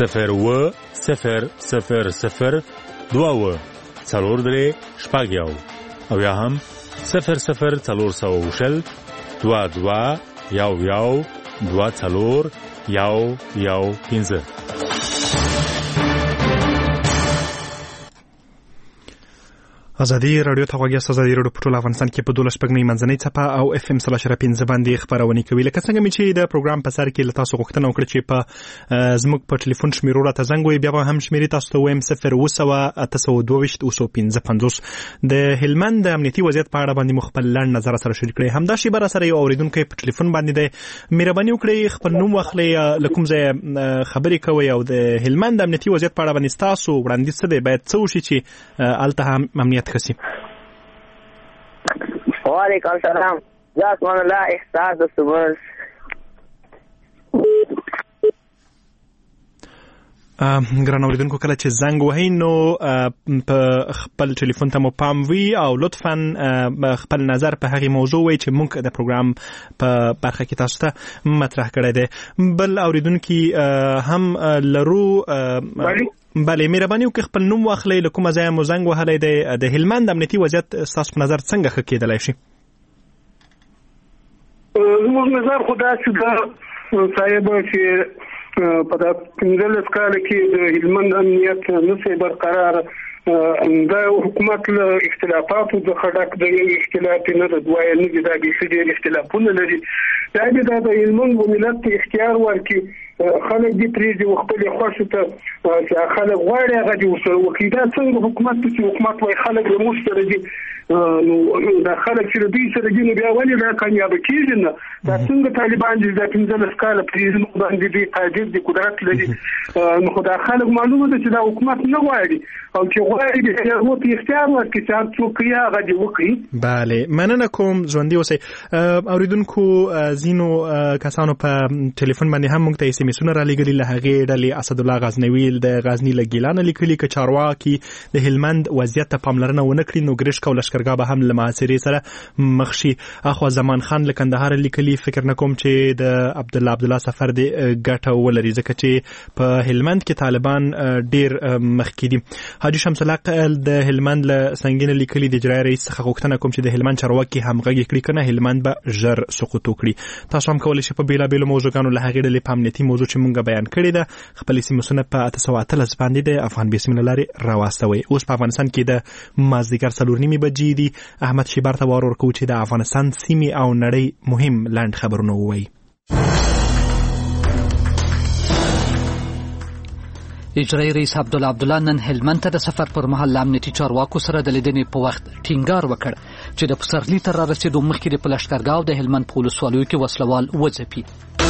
02000 2 4 شپږ او یا هم 00400 22 11 2 4 1 ازادي راډیو ته غوږی ازادي راډیو په ټول افغانستان کې په 12 شپږنۍ منځنۍ څپه او اف ام 3.15 باندې خبرونه کوي. لکه څنګه چې د پروګرام په سر کې تاسو غوښتنه وکړه چې په زموږ په ټلیفون شمیرو راته زنګ وي بیا هم شمیرې تاسو ته وایم 0 د هلمند د امنیتي وضعیت په اړه باندې مخبل لړ نظر سره شریک کړي. همدا شی بر سره یو اوریدونکو په ټلیفون باندې د مهرباني وکړئ خپل نوم واخلئ لکم ځای خبرې کوي او د هلمند د امنیتي وضعیت په اړه باندې تاسو وړاندیز څه دی باید څه وشي چې الته امنیت خسي. وعلیکم السلام. جاسمان الله احساس د صبر ګران اوریدونکو کله چې زنګ وهئ نو په خپل ټلیفون ته مو پام وي او لطفا خپل نظر په هغې موضوع وایي چې موږ د پروګرام په برخه کې تاسو ته مطرح کړی دی. بل اوریدونکي هم لرو. بله مهرباني وکړئ خپل نوم واخلئ له کومه ځایه مو زنګ وهلی دی. د هلمند امنیتي وضعیت ستاسو په نظر څنګه ښه کېدلی شي؟ زموږ نظر خو داسې ده صاحب چې په دا 15 کال کې د هلمند امنیت نشي برقرار. دا حکومت له اختلافاتو د خډک د اختلاف نه د دوه نه د دې اختلافونه لري. دا د هلمند ملت اختیار ورکړي خلک دې پریږدي خپل خوښ ته چې خلک غواړي هغه دې وسره وکړي. دا څنګه حکومت چې حکومت وايي خلک له موږ سره دي نو دا خلک چې دوی سره دي نو بیا ولې دا کامیاب کېږي نه؟ دا څنګه طالبان دي دا 15 کاله پریږدي باندې دي قادر دي قدرت لري نو خدای خلک معلومه ده چې دا حکومت نه غواړي او چې غواړي د هغه په اختیار ورکړي چې څوک یې هغه دې وکړي. بله مننه کوم ژوندۍ اوسئ. اوریدونکو زینو کسانو په ټلیفون باندې هم موږ ته اس ام اس را لګلي له هغه ډلې اسد الله غزنوي د غزنی لګیلان لیکلي ک چارواکي د هلمند وضعیت ته پاملرنه ونه کړی نو ګریش کول لشکرګاه به هم له محاصرې سره مخ شي. اخو زمان خان له کندهار لیکلي فکر نکوم چې د عبد الله سفر د ګټه ولري ځکه چې په هلمند کې طالبان ډیر مخکې دي. حاجی شمس الله د هلمند له سنگین لیکلي د اجرای رئیس څخه غوښتنه کوم چې د هلمند چارواکي همغږي کړي کنه هلمند به ژر سقوط وکړي. تاسو هم کولای شئ په بیلابیلو موضوعاتو له هغې ډلې په امنیتي موضوع چې مونږ بیان کړې ده خپل سیمسونه په 813 باندې د افغان بسم الله لري راوستوي. اوس په افغانستان کې د مازدیګر 4:30 بجې دي. احمد شیبر ته وار ورکوي چې د افغانستان سیمې او نړۍ مهم لاند خبرونه ووایي. اجرای رئیس عبدالله نن هلمند ته د سفر پر مهال امنیتي چارواکو سره د لیدنې په وخت ټینګار وکړ چې د پسرلي تر رسیدو مخکې د لښکرګاه د هلمند په ولسوالیو کې وسلوال وځپي.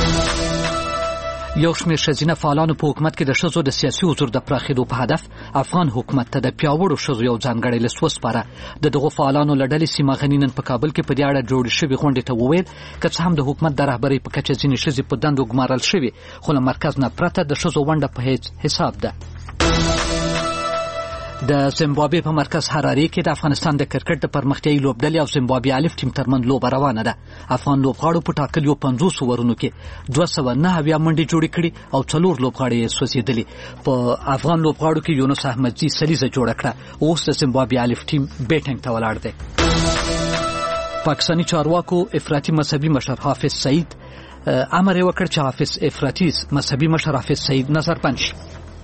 یو شمېر ښځینه فعالانو په حکومت کې د ښځو د سیاسي حضور د پراخېدو په هدف افغان حکومت ته د پیاوړو ښځو یو ځانګړی لیست وسپاره. د دغو فعالانو له ډلې سیمه غني نن په کابل کې په دې اړه جوړې شوې غونډې ته وویل که څه هم د حکومت د رهبرۍ په کچه ځینې ښځې په دندو ګمارل شوې خو له مرکز نه پرته د ښځو ونډه په هیڅ حساب ده. د زیمبابوې په مرکز حرارې کې د افغانستان د کرکټ د پرمختیایي لوبډلې او زیمبابوې الف ټیم ترمنځ لوبه روانه ده. افغان لوبغاړو په ټاکلو 50 اورونو کې 209 منډې جوړې کړې او 4 لوبغاړي یې سوځېدلي. په افغان لوبغاړو کې یونس احمدزي سلیزه جوړه کړه. اوس د زیمبابوې الف ټیم بیټینګ ته ولاړ دی. پاکستاني چارواکو افراطي مذهبي مشر حافظ سعید امر وکړ چې حافظ افراطي مذهبي مشر حافظ سعید نظربند شي.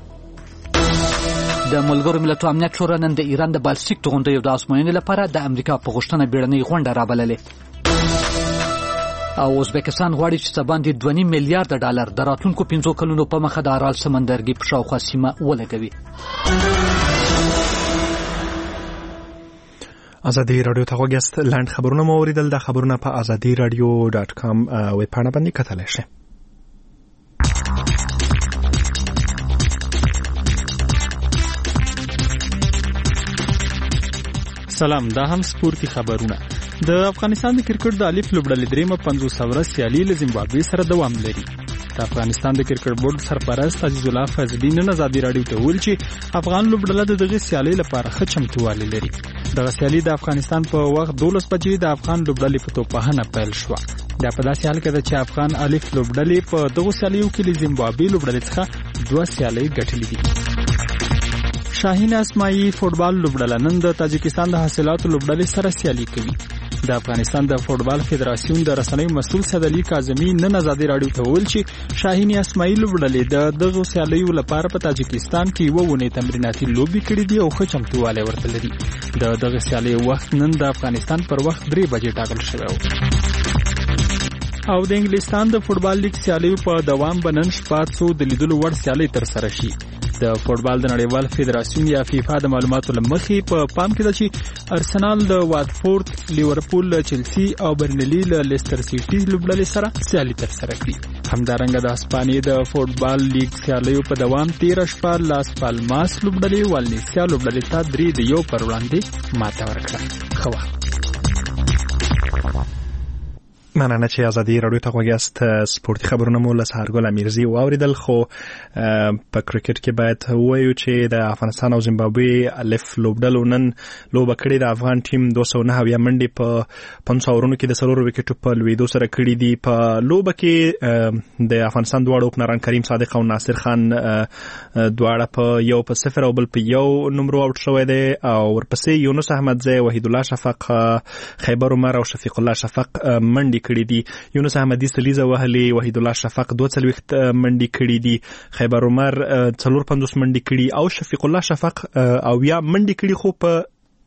د ملګرو ملتونو امنیت شورا نن د ایران د بالستیک توغندیو د ازموینې لپاره د امریکا په غوښتنه بیړنۍ غونډه رابللې. او ازبکستان غواړي چې څه باندې 2.5 میلیارډ ډالر د راتلونکو 15 کلونو په مخه د ارال سمندرګي په شاوخوا سیمه ولګوي. ازادي رادیو ته وګورئ لاند خبرونه مو اوریدل. د خبرونه په azadiradio.com ویب پاڼه باندې کتلی شئ. سلام، دا هم سپورتي خبرونه. د افغانستان د کرکټ د الف لوبډلې دریمه 50 ورځ سیالي له زیمبابوې سره دوام لري. د افغانستان د کرکټ بورډ سرپرست عزیز الله فضلي نن ازادي رادیو ته ویل چې افغان لوبډله د دغه سیالي لپاره ښه چمتووالی لري. دغه سیالي د افغانستان په وخت 12 بجې د افغان لوبډلې په توپخانه پیل شو. دا په داسې حال کې ده چې افغان الف لوبډلې په دغه سیالیو کې له زیمبابوې لوبډلې څخه 2 سیالۍ ګټلې دي. شاهین اسماعیل فوټبال لوبډله نن د تاجکستان د حاصلاتو لوبډلې سره سیالي کوي. د افغانستان د فوټبال فدراسیون د رسنیو مسؤل سعدالي کاظمي نن ازادي رادیو ته ویل چې شاهین اسماعیل لوبډلې د دغه سیالیو لپاره په تاجکستان کې وونه تمریناتي لوبي کړې دي او ښه چمتووالی ورته لري. د دغه سیالي وخت نن د افغانستان پر وخت 3 بجې ټاکل شوی و. او د انګلستان د فوټبال لیګ سیالیو په دوام بنن شپه څو د لیدلو وړ سیالي تر سره شي. د فوټبال د نړیوال فدراسیون یا فیفا د معلوماتو لمخې په پام کې ده چې ارسنال د واتفورد، لیورپول له چلسی او برنلی له لیستر سیټي لوبډلې سره سیالي تر سره کړي. همدارنګه د اسپانیې د فوټبال لیګ سیالیو په دوام 13 شپه لاس پالماس لوبډلې والنسیا لوبډلې ته 3-1 پر وړاندې ماته ورکړه. ښه وخت. مننه چې ازادي رادیو ته وګورئ. سپورتي خبرونه مو له سهارګل امیرزي واوریدل. خو په کرکټ کې باید وایو چې د افغانستان او زیمبابوې الف لوبډلو نن لوبه کړې. د افغان ټیم 209 منډې په 500 اورونو کې د 4 وکټو په لویدو سره کړې دي. په لوبه کې د افغانستان دواړه اوپنران کریم صادق او ناصر خان دواړه په 1-0 او بل په 1 نمبر آوټ شوی دی. او ورپسې یونس احمدزی، وحید الله شفق، خیبر عمر او شفیق الله شفق منډې کړي دي. یونس احمدي سلیزه وهلي، وحید الله شفق 42 منډې کړي دي، خیبر عمر 450 منډې کړي او شفیق الله شفق او یا منډې کړي خو په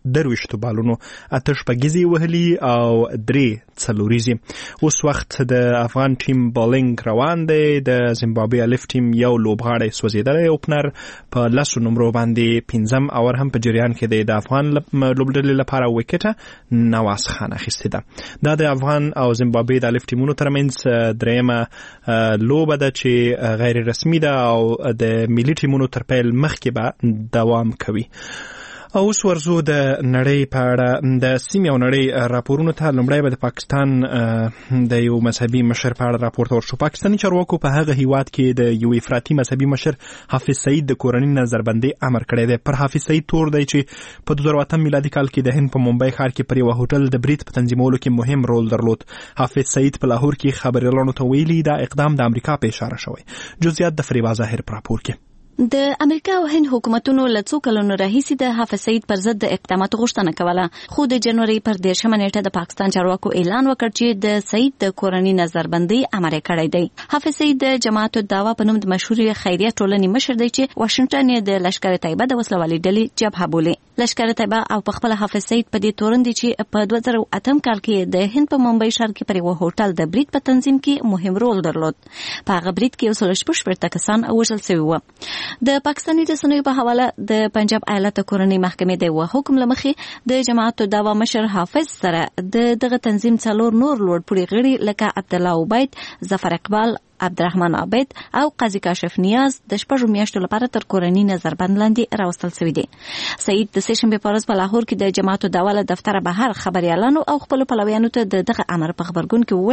23 بالونو 8 شپږیزې وهلي او 3 څلوریزې. اوس وخت د افغان ټیم بالینګ روان دی. د زیمبابوې الف ټیم یو لوبغاړی سوځېدلی اوپنر په 10 نمرو باندې 5م اور هم په جریان کې دی. د افغان لوبډلې لپاره وکټه نواز خان اخیستې ده. دا د افغان او زیمبابوې د الف ټیمونو ترمنځ درېیمه لوبه ده چې غیر رسمي ده او د ملي ټیمونو تر پیل مخکې به دوام کوي. اوس ورزو د نړۍ په اړه د سیمې او نړۍ راپورونو ته. لومړی به د پاکستان د یو مذهبي مشر په اړه راپورته ورشو. پاکستاني چارواکو په هغه هیواد کې د یو افراطي مذهبي مشر حافظ سعید د کورنۍ نظربندۍ امر کړی دی. پر حافظ سعید تور دی چې په 2008 میلادي کال کې د هند په ممبئی ښار کې پر یو هوټل د برید په تنظیمولو کې مهم رول درلود. حافظ سعید په لاهور کې خبريالانو ته ویلي دا اقدام د امریکا په اشاره شوی. جزئیات د فریبا ظاهر په راپور کې. د امریکا او هند حکومتونو له څو کلونو راهیسې د حافظ سعید پر ضد د اقداماتو غوښتنه کوله، خو د جنوري پر 10مه نیټه د پاکستان چارواکو اعلان وکړ چې د سعید د کورنۍ نظربندۍ امر کړی دی. حافظ سعید د جماعت الدعوه په نوم د مشهورې خیریه ټولنې مشر دی چې واشنگټن یې د لشکر طیبه د وسلوالې ډلې جبهه بولي. لشکر طیبه او په خپل حافظ سعید په دې تورن دي چې په 2008 کال کې د هند په ممبئی ښار کې پر یو هوټل د برید په تنظیم کې مهم رول درلود. په هغه برید کې 116 کسان وژل شوي وو. د پاکستاني رسنیو په حواله د پنجاب ایالت کورنۍ محکمې د یو حکم له مخې د جماعت الدعوه مشر حافظ سره دغه تنظیم څلور نور لوړ پوړي غړي لکه عبدالله عبید، ظفر اقبال، عبدالرحمن عابد او قاضي کاشف نیاز د 6 میاشتو لپاره تر کورنۍ نظربند لاندې راوستل شوي دي. سعید د سهشنبه په ورځ په لاهور کې د جماعت الدعوه له دفتره بهر خبريالانو او خپل پلویانو ته دغه امر په خبرګون کې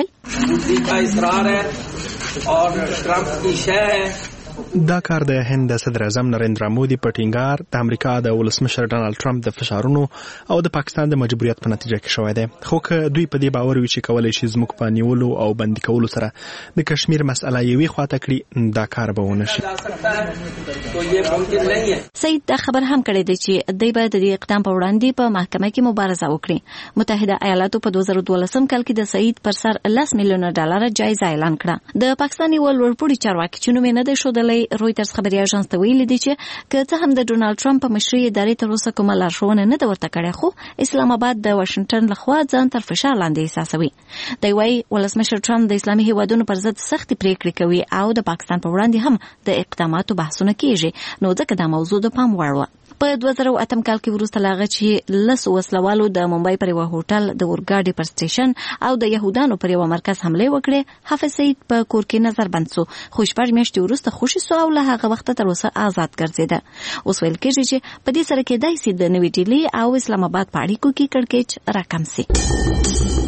وویل دا کار د هند د صدر اعظم نریندرا مودي په ټینګار د امریکا د ولسمشر ډانلډ ټرمپ د فشارونو او د پاکستان د مجبوریت په نتیجه کې شوی دی. خو که دوی په دې باور وي چې کولای شي زموږ په نیولو او بندي کولو سره د کشمیر مسله یوې خواته کړي، دا کار به ونه شي. سعید دا خبر هم کړی دی چې دوی باید د اقدام په وړاندې په محکمه کې مبارزه وکړي. متحده ایالاتو په 2012 کال کې د سعید پر سر $10 میلیون جایزه اعلان کړه. د پاکستاني ولورپوړي چارواکي چې نوم یې نه دی ښودلی، رویټرز خبري اژانس ته ویلي دي چې که څه هم د ډونالډ ټرمپ په مشرۍ ادارې تر اوسه کومه لارښوونه نه ده ورته کړې، خو اسلام آباد د واشنگټن لخوا ځان تر فشار لاندې احساسوي. دی وايي ولسمشر ټرمپ د اسلامي هیوادونو پر ضد سختې پریکړې کوي او د پاکستان په وړاندې هم د اقداماتو بحثونه کیږي، نو ځکه دا موضوع د پام وړ وه. په 2008 کال کې وروسته لاغه چې 10 وسلوالو د ممبئی پر یو هوټل د اورګاډي پر سټیشن او د يهودانو پر یو مرکز حمله وکړه، حافظ سعید په کور کې نظر بند شو، خو 6 میاشتې وروسته خوشي شو او له هغه وخت تر اوسه آزاد ګرځیده. اوس ویل کېږي چې په دې سره کېدای شي د نوې ډیلي او اسلام آباد په اړیکو کې کړکېچ راکم شي.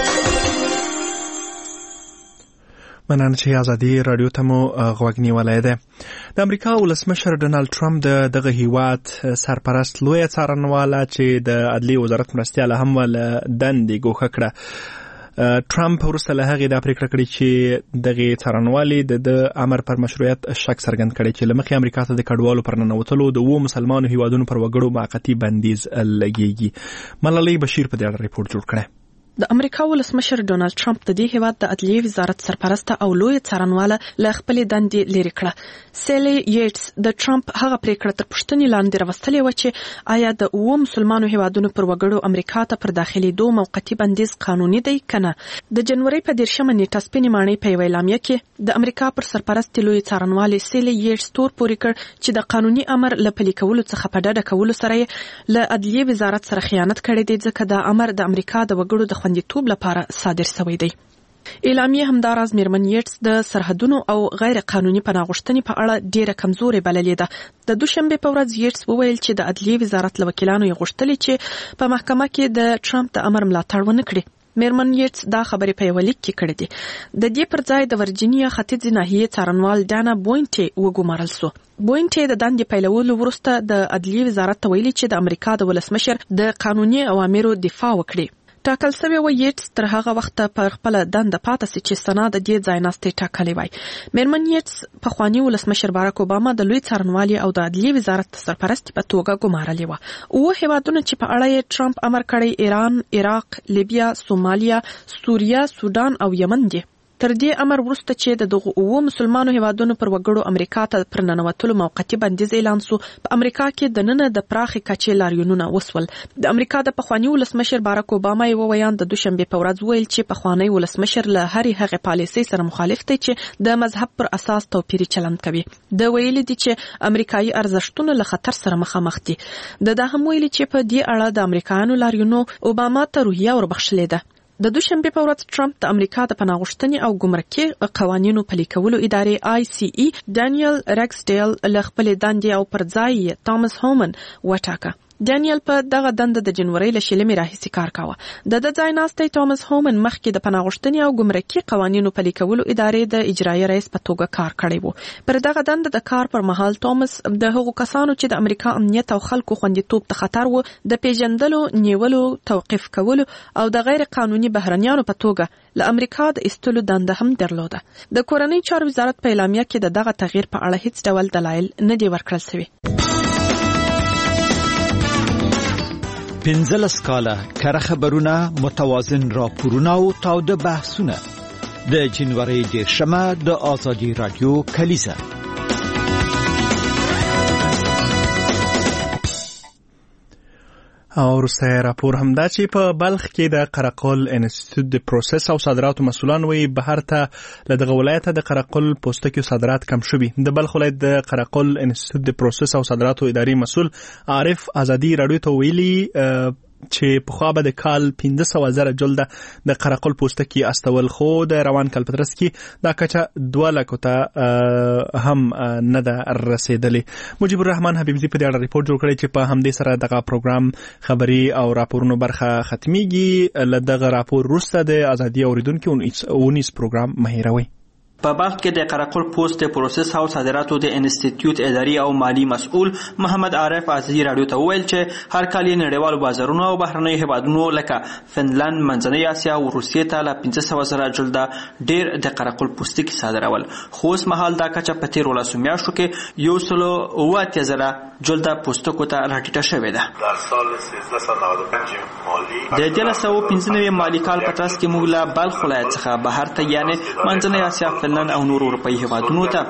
مننه چې ازادي رادیو ته مو غوږ نیولی دی. د امریکا ولسمشر ډونالډ ټرمپ دغه هیواد سرپرست لویه څارنواله چې د عدلي وزارت مرستیاله هم له دندې ګوښه کړه. ټرمپ وروسته له هغې دا پریکړه کړې چې دغې څارنوالې د امر پر مشروعیت شک څرګند کړی چې له مخې امریکا ته د کډوالو پر ننوتلو د 2 مسلمانو هیوادونو پر وګړو موقتي بندیز لګیږي. ملالۍ بشیر په دې اړه ریپورت جوړ کړی. د امریکا ولسمشر ډونالډ ټرمپ د دې هیواد د عدلیې وزارت سرپرست او لوی څارنواله له خپل دندې لري کړه. سیلی یټس د ټرمپ هغه پریکړه تر پوښتنې لاندې راوستلې و چې آیا د 2 مسلمانو هیوادونو پر وګړو امریکا ته پر داخلي 2 موقتي بندیز قانوني دی کنه. د جنوري په 10مه نیټه سپینې ماڼۍ په یوه اعلامیه کې د امریکا پر سرپرست لوی څارنوالې سیلی یټس تور پورې کړ چې د قانوني امر له پلي کولو څخه په ډډه کولو سره له عدلیې وزارت سره خیانت کړی دی، ځکه دا امر د امریکا د وګړو د خوندیتوب لپاره صادر شوی دی. اعلامیه همداراز میرمن یټس د سرحدونو او غیر قانوني پناه غوښتنې په اړه ډیره کمزورې بللې ده. د دوشنبه په ورځ یټس وویل چې د عدلیې وزارت له وکیلانو یې غوښتلې چې په محکمه کې د ټرمپ د امر ملاتړ ونه کړي. میرمن یټس دا خبرې په یو لیک کې کړې دي. د دې پر ځای د ورجینیا ختیځې ناحیې څارنوال ډانا بوینټي وګمارل شو. بوینټي د دندې پیلولو وروسته د عدلیې وزارت ته ویلي چې د امریکا د ولسمشر د قانوني اوامرو دفاع وکړي. ټاکل شوی و یټس تر هغه وخته پر خپل دنده پاتې شي چې سنا د دې ځای ناستې ټاکلې وای. میرمن یټس پخوانی ولسمشر باراک اوباما د لوی څارنوالي او د عدلیې وزارت سرپرست په توګه ګمارلې و. او هیوادونه چې په اړه یې ټرمپ امر کړی ایران، عراق، لیبیا، سومالیا، سوریه، سودان او یمن دي. تر دې امر وروسته چې د دغه مسلمانانو هیوادونو پر وګړو امریکا ته پر ننوتلو موقتی بندیز اعلان شو. په امریکا کې د نن د پراخي کچې لاریونونه وسول. د امریکا د پخوانی ولسمشر باراک اوباما یو ویان د دوشنبه په ورځ ویل چې پخوانی ولسمشر له هرې هغه پالیسۍ سره مخالف دی چې د مذهب پر اساس توپیري چلند کوي. د ویلي دي چې امریکایي ارزښتونه له خطر سره مخامخ دي. د هم ویلي چې په دې اړه د امریکایانو لاریونو اوباما ته روحیه وربخښلې ده. د دوشنبه په ورځ ټرمپ د امریکا د پناهغوښتنې او ګمرکي قوانینو پلي کولو ادارې ICE ډانیل رکسډیل له خپل دندې او پر ځای تامس هومن وټاکه. ډانیل په دغه دنده د جنوري له شلمې راهیسې کار کاوه. د ځای ناستې تامس هومن مخکې د پناهغوښتنې او ګمرکي قوانینو پلي کولو ادارې د اجرایي رئیس په توګه کار کړی وو. پر دغه دنده د کار پر مهال تامس د هغو کسانو چې د امریکا امنیت او خلکو خوندیتوب ته خطر وو د پیژندلو، نیولو، توقیف کولو او د غیر قانوني بهرنیانو په توګه له امریکا د ایستلو دنده هم درلوده. د کورنۍ چارو وزارت په اعلامیه کې د دغه تغییر په اړه هیڅ ډول دلایل نه دي ورکړل شوي. 15 کاله کره خبرونه، متوازن راپورونه او تاوده بحثونه د جنوري 10 د آزادي رادیو کلیزه. او وروسته راپور هم دا چې په بلخ کې د قرقل انسټیټیوټ د پروسس او صادراتو مسولان وایي بهر ته له دغه ولایته د قرقل پوستکي صادرات کم شوي. د بلخ ولایت د قرقل انسټیټیوټ د پروسس او صادراتو اداري مسول عارف آزادي رادیو ته ویلي چې په خوا به د کال 15,000 جلده د قرقل پوستکي استول، خو د روان کال په ترڅ کې دا کچه 2 لکو ته هم نه ده رسیدلې. مجيب الرحمن حبیبزي په دې اړه ریپورت جوړ کړی چې په همدې سره دغه پروګرام خبري او راپورونو برخه ختميږي. له دغه راپور وروسته د ازادي اوریدونکو 19 پروګرام مهیروي. په بلخ کې د قرقل پوست د پروسس او صادراتو د انسټیټیوټ اداري او مالی مسؤل محمد عارف آزادي رادیو ته ویل چې هر کال یې نړیوالو بازارونو او بهرنیو هیوادونو لکه فنلند، منځنۍ اسیا او روسیې ته له 15,000 جلده ډیر د قرقل پوستکي صادرول، خو اوس مهال دا کچه په تیرو لسو میاشتو کې 1,08,000 جلده پوستکو ته راټیټه شوې ده. در سال 1395 مالی د 1995 مالی کال په ترڅ کې موږ له بلخ ولایت څخه بهر ته یعنی منځنۍ اسیا، فنلند او نور اروپایي هیوادونو ته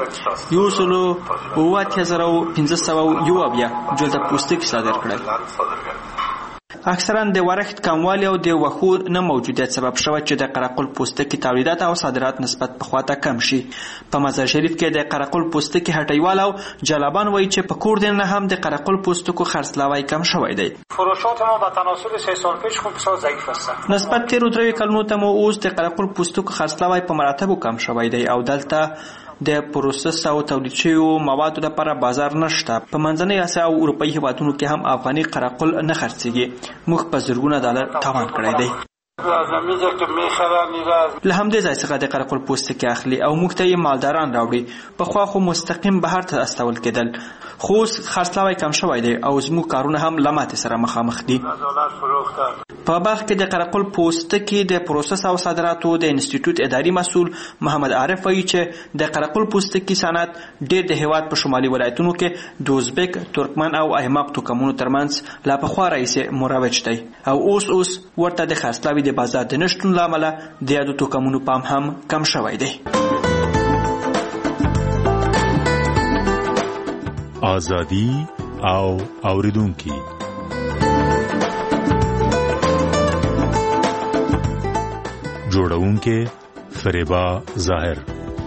1,08,501 جلده پوستکي صادر کړل. اکثرا د ورښت کموالی او د وښو نه موجودیت سبب شوی چې د قرقل پوستکي تولیدات او صادرات نسبت پخوا ته کم شي. په مزار شریف کې د قرقل پوستکي هټیوال او جلبان وایي چې په کور دننه هم د قرقل پوستکو خرڅلاوی کم شوی دی. فروشات ما به تناسب 3 سال پیش خوب بسیار ضعیف است. نسبت تیرو 3 کلونو ته مو اوس د قرقل پوستکو خرڅلاوی په مراتبو کم شوی دی او دلته د پروسس او تولید شویو موادو لپاره بازار نشته. په منځنۍ اسیا او اروپایي هیوادونو کې هم افغاني قرقل نه خرڅېږي. موږ په زرګونه ډالر تاوان کړی دی. له همدې ځای څخه د قرقل پوستکي اخلي او موږ ته یې مالداران راوړي. پخوا خو مستقیم بهر ته استول کېدل، خو اوس خرڅلاوی کم شوی دی او زموږ کارونه هم له ماتې سره مخامخ دي. په بلخ کې د قرقل پوستکي د پروسس او صادراتو د انسټیټیوټ اداري مسؤل محمد عارف وایي چې د قرقل پوستکي صنعت ډېر د هیواد په شمالي ولایتونو کې د ازبک، ترکمن او احمق توکمونو ترمنځ لا پخوا راهیسې مروج دی او اوس ورته د خرڅلاوي د بازار د نشتون له امله د یادو توکمونو پام هم کم شوی دی. آزادي او اوریدونکي جوړونکي فریبا ظاهر.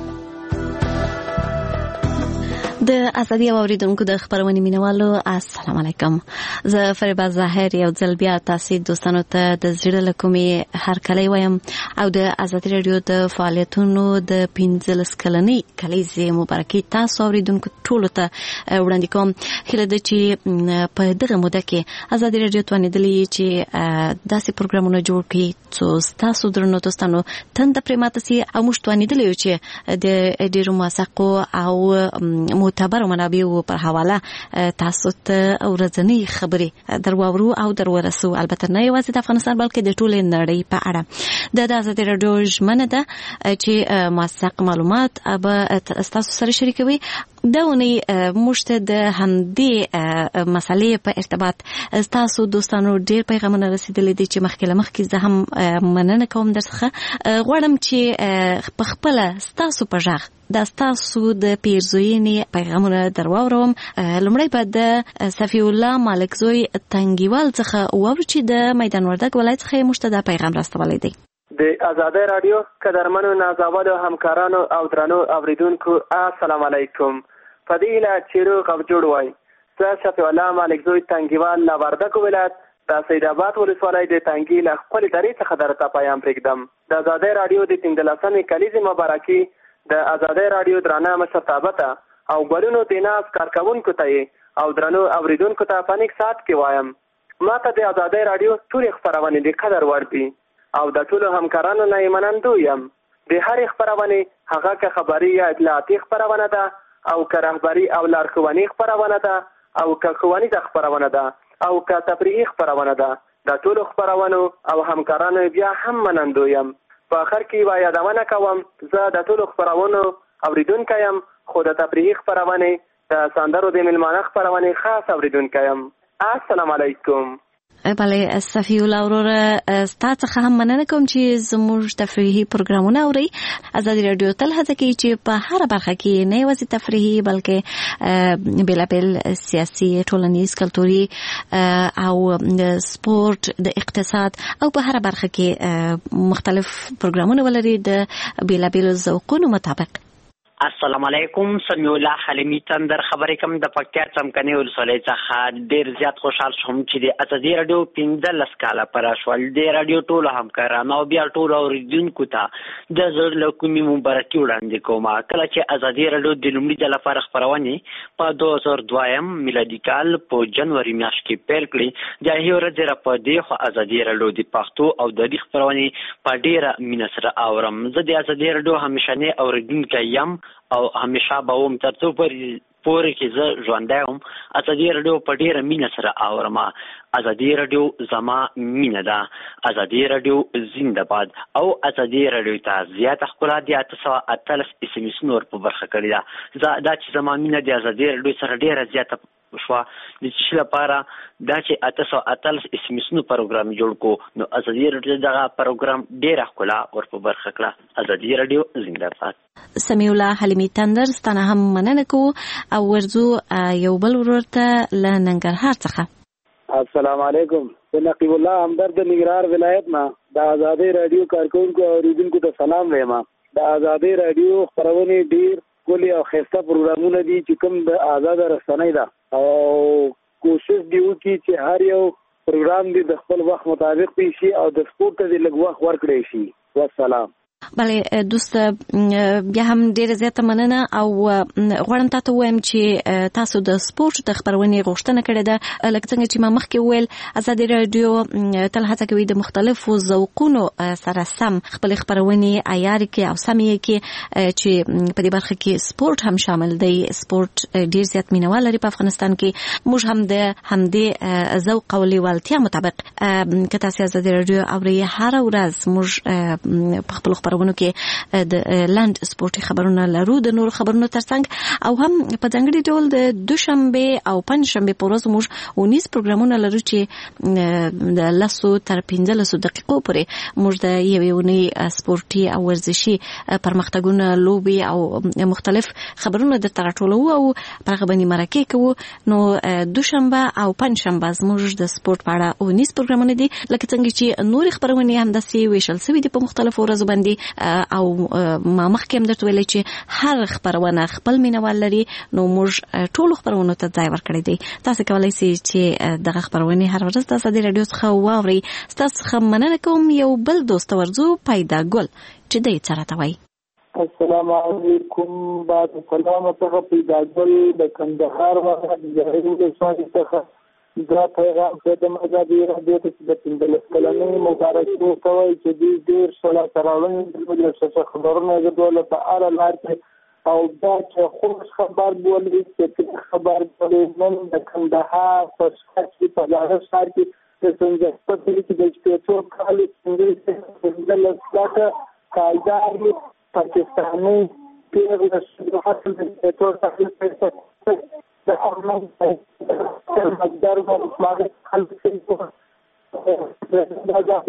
د ازادي اوریدونکو د خبرونې مینوالو السلام علیکم. زه فریبا ظاهر یو ځل بیا تاسو دوستانو ته د زړه له کومې هرکلی وایم او د ازادي رادیو د فعالیتونو د 15 کلنۍ کلیزې مبارکي تاسو اوریدونکو ټولو ته وړاندې کوم. هیله ده چې په دغه موده کې ازادي رادیو توانیدلې چې داسې پروګرامونه جوړ کړي چې تاسو درنو دوستانو تند پرېماته سي او موږ توانیدلې چې د ډیرو موثقو او معتبر منابعو پر حواله تاسو ته ورځنی خبرې درواورو او درورسو، البته نه یوازې د افغانستان بلکې د ټولې نړۍ په اړه. د ازادي رادیو ژمنه ده چې موثق معلومات به تاسو سره شریکوي دا ونی مشته د همدې مسلې په ارتباط تاسو دوستانو ډېر پیغامونه رسیدلي دي چې مخکې زه هم مننه کوم درڅخه غواړم چې په خپل تاسو په ژغ دا تاسو د پیرزوینې پیغامونه درواورم. لومړی به د صفی الله مالکزوی تنګیوال څخه واورو چې د میدان وردګ ولایت څخه مشته دا پیغام راستولی دی. د آزادۍ رادیو قدرمنو نازولو همکارانو او درنو اوریدونکو السلام علیکم. په دې هیله چې روغ او جوړ وای. زه صفی الله مالکزوی تنګیوال له وردګ ولایت د سید آباد ولسوالۍ د تنګي له خپل درې څخه درته پیغام پرېږدم. د آزادۍ رادیو د 15مې کلیزې مبارکي د آزادۍ رادیو درانه مشرتابه او ګلونو د ناز کارکونکو ته او درنو اوریدونکو ته په نیک سات کې وایم. ماته د آزادۍ رادیو ټولې خپرونې د قدر وړ دي او د ټولو همکارانو نه منندوی یم. د هرې خپرونې هغه که خبري یا اطلاعاتي خپرونه ده او که رهبري او لارښوونې خپرونه ده او که ښوونیزه خپرونه ده او که تفریحي خپرونه ده. د ټولو خپرونو او همکارانو بیا هم منندوی یم. په آخر کې به یادونه کوم زه د ټولو خپرونو اوریدونکی یم خو د تفریحي خپرونې د سندرو د میلمانه خپرونې خاص اوریدونکی یم. السلام علیکم. بله صفی الله وروره ستا څخه هم مننه کوم چې زموږ تفریحي پروګرامونه اورئ. ازادي راډیو تل هڅه کوي چې په هره برخه کې نه یوازې تفریحي بلکې بېلابېل سیاسي ټولنیز کلتوري او سپورت د اقتصاد او په هره برخه کې مختلف پروګرامونه ولري د بېلابېلو ذوقونو مطابق. السلام علیکم. سمیع الله حلیمی تندر خبرې کوم د پکتیا څمکني ولسوالۍ څخه. ډېر زیات خوشحال شوم چې د ازادي راډیو 15 کاله پر شول د راډیو ټولو همکارانو او بیا ټولو اوریدونکو ته د زړه له کومې مبارکي وړاندې کوم. کله چې ازادي راډیو د لومړي ځل لپاره خپرونې په 2002 میلادي کال په جنوري میاشت کې پیل کړې. د هغې ورځې راپه دې خو ازادي راډیو د پښتو او دري خپرونې په ډېره مینه سره اورم. زه د ازادي راډیو همیشنی اوریدونکی یم او همیشه به وم تر څو پورې چې زه ژوندی وم. ازادي راډیو په ډېره مینه سره اورم. ازادي راډیو زما مینه ده. ازادي راډیو زنده باد. او ازادي راډیو ته زیاته ښکلا د 818 SMS نور په برخه کړې ده. دا چې زما مینه د ازادي راډیو سره ډېره زیاته شوه د چې لپاره دا چې 818 SMS پروګرام جوړ کو نو ازادي راډیو دغه پروګرام ډېره ښکلا ور په برخه کړه. ازادي راډیو زنده باد. سمیع الله حلیمی تندر ستانه هم مننه کوو او ورځو یو بل ورته له ننګرهار څخه. السلام علیکم. زه نقیب الله همدرد د ننګرهار ولایت نه د آزادۍ راډیو کارکونکو او اوریدونکو ته سلام وایم. د آزادۍ راډیو خپرونې ډېر ښکلي او ښایسته پروګرامونه دي چې کوم د آزاده رسنۍ ده او کوشش دی وکړي چې هر یو پروګرام دې د خپل وخت مطابق پیښ شي او د سپورت ته دې لږ وخت ورکړی شي. والسلام. بله دوست بیا هم ډیره زیاته مننه او غواړم تاسو وایم چې تاسو د سپورت د خبرونې غوښتنه کړې ده. لکه څنګه چې ما مخکې ویل ازادي راډیو تل هڅه کوي د مختلفو ذوقونو سره سم خپل خبرونې عیار کې او سمې کې چې په دې برخه کې سپورت هم شامل دی. سپورت ډیر زیات مینوال لري په افغانستان کې. موږ هم د همدې ذوق او لیوالتیا مطابق که تاسو ازادي راډیو اورئ هر ورځ موږ په خپل خبرونو کې د لاند سپورتي خبرونه لرو د نور خبرونو ترڅنګ او هم په ځانګړي ډول د دوشنبه او پنځشنبه په ورځ موږ 19 پروګرامونه لرو چې د 10 تر 15 دقیقو پورې موږ د یوې ونې سپورتي او ورزشي پرمختګونه لوبي او مختلف خبرونه د تراټولو او پرغه باندې مرکه کوو. نو دوشنبه او پنځشنبه موږ د سپورت په اړه 19 پروګرامونه دي لکه څنګه چې نور خبرونه هم د سی ویشل سوي دي په مختلفو ورځو باندې او ما مخکې هم درته ویلې چې هر خبرونه خپل مینوال لري. نو موږ ټول خبرونه ته ځای ورکړی دی. تاسو کولای شئ چې دغه خبرونه هر ورځ د ازادي راډیو څخه واورئ. تاسو څخه مننه کوم. یو بل دوست ورزو پیدا ګل چې دې سره توي. السلام علیکم. بعد سلام ته پیدا ګل د کندهار ولایت د ولسوالۍ څخه دا پیغام د آزادي راډیو ته د 15 کلنې مبارکي کوي چې ډېر سره تراولنې د څه خبرونه د دولت په اړه لار کې او دا چې خوش خبر بولي چې خبر بولي نن د کندهار په شخصي په لاره شهر کې د څنګه په دې کې د څو کال څنګه د لږه قاعده پاکستاني پیغله حاصل د ټول تحلیل پیسې د هورمون مقدار په ماده خلک کوي دا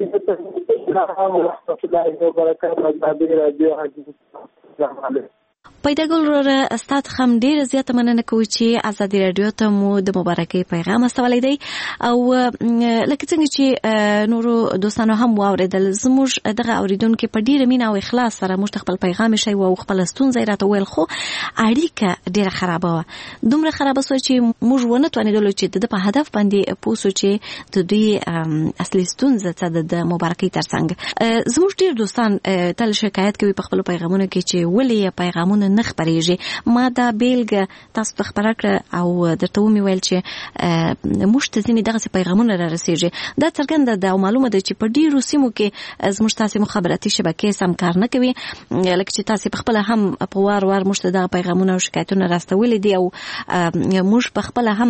پیداګل وروره استاد خم ډیر زیاته مننه کوي چې ازادي رادیو ته مو د مبارکۍ پیغام استولی دی او لکه څنګه چې نورو دوستانو هم واوریدل زموږ دغه اوریدونکو په ډیر مینه او اخلاص سره موږ خپل پیغام شي او خپل ستونزې راته ویل خو اړیکه ډیره خرابه و دومره خرابه سو چې موږ ونه توانیدل چې د په هدف باندې پوسو چې د دوی اصلي ستونزه څه د مبارکۍ ترڅنګ زموږ ډیر دوستان تل شکایت کوي په خپل پیغامونو کې چې ولې پیغامونه نه خبرېږي ما دا بیلګه تاسو ته خبره کړه او درته ومې ویل چې موږ ته ځینې دغسې پیغامونه را رسېږي دا څرګنده ده او معلومه ده چې په ډېرو سیمو کې زموږ تاسې مخابراتي شبکې سم کار نه کوي لکه چې تاسې پخپله هم په وار وار موږ ته دغه پیغامونه او شکایتونه راستولي دي او موږ پخپله هم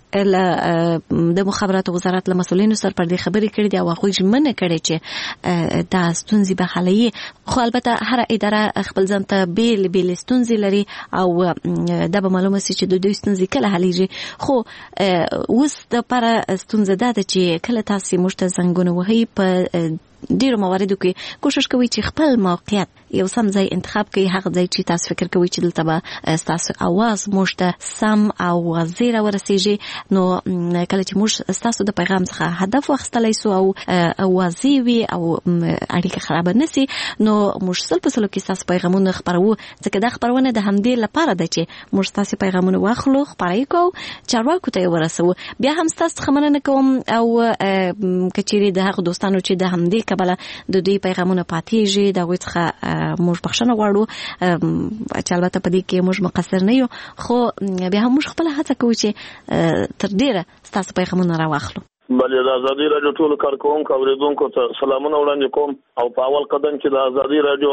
د مخابراتو وزارت له مسؤلینو سره پر دې خبرې کړې دي او هغوی ژمنه کړې چې دا ستونزې به حلوي خو البته هره اداره خپل ځان ته بیل ستونزې لري او دا به معلومه سي چې د دوی ستونزې کله حلېږي خو اوس دپاره ستونزه دا ده چې کله تاسې موږ ته زنګونه وهئ په ډیرو مواردو کې کوشش کوي چې خپل موقعیت یو سم ځای انتخاب کړئ هغه ځای چې تاسو فکر کوئ چې دلته به ستاسو اواز موږ ته سم او واضح راورسیږي نو کله چې موږ ستاسو د پیغام څخه هدف واخیستلی سو او واضح وي او اړیکه خرابه نه سي نو موږ سل په سلو کې ستاسو پیغامونه خپروو ځکه دا خپرونه د همدې لپاره ده چې موږ ستاسو پیغامونه واخلو خپاره یې کوو چارواکو ته یې ورسوو بیا هم ستاسو څخه مننه کوم او که چیرې د هغو دوستانو چې د همدې کبله د دوی پیغامونه پاتېږي د هغوی څخه موږ بخښنه غواړو چې البته په دې کې موږ مقصر نه یو خو بیا هم موږ خپله هڅه کوو چې تر ډېره ستاسو پیغامونه راواخلو بلې د ازادي رادیو ټولو کارکوونکو اوریدونکو ته سلامونه وړاندې کوم او په اول قدم کې د ازادي رادیو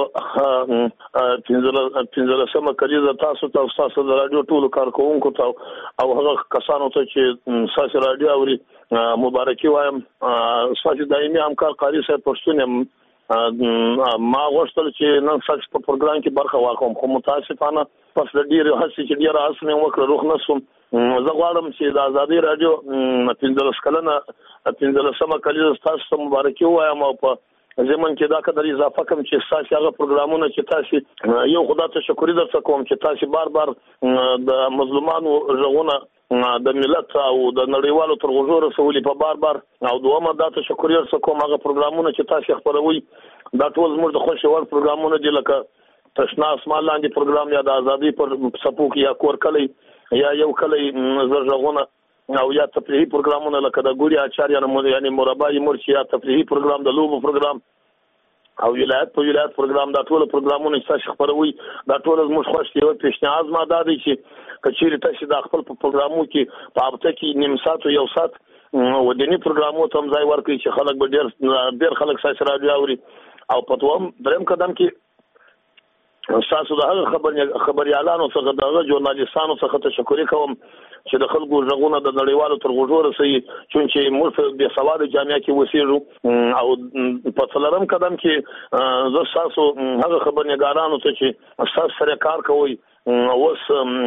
15مه کلیزه تاسو ته تاسو د رادیو ټولو کارکوونکو ته او هغه کسانو ته چې تاسو رادیو اوري مبارکي وایم تاسو دایمي همکار قاری صاحب پښتون ما غوښتل چې نن تاسو په پروګرام کې برخه واخلم خو متاسفانه پس د ډیرو هڅې چې ډیره هڅه مې وکړه روح نه شوم زه غواړم چې د ازادي رادیو 15مه کلیزه تاسو ته مبارکي وایم او په زمون کې دا قدر اضافه کوم چې تاسو هغه پروګرامونه چې تاسو یو خدای ته شکر درته کوم چې تاسو بار بار د مظلومانو ژغونه د ملت او د نړیوالو تر غوږو رسولي په بار بار او دومره دا ته شکر درته کوم هغه پروګرامونه چې تاسو خبروي دا ټول زموږ د خوشي ور پروګرامونه دي لکه تشنا اسمان لاندې پروګرام یا د ازادي پر سپوک یا کور کلی یا یو کلی زرغونه او یا تفریحي پروګرامونه لکه د ګوري اچار یعنی مربای مرشي یا تفریحي پروګرام د لوبو پروګرام او ولایت په ولایت پروګرام دا ټول پروګرامونه چې خبروي دا ټول زموږ خوښ یو پیشنهاد ما دا دی چې کچېری تاسو د خپل پروګرامو کې په هفته کې نیم ساعت او یو ساعت ودني پروګرامو ته ځای ورکړي چې خلک به ډېر خلک ساس راډیو اوري او په توم دریم قدم کې تاسو د هغه خبريالانو څخه دغه ژورنالیستانو څخه تشکر کوم چې د خلکو ژغونه د نړیوالو تر غوږو رسي چې موږ د سواد جامعه کې وسیږو او په څلورم قدم کې زه تاسو هغه خبرنګارانو ته چې تاسو سره کار کوي اوس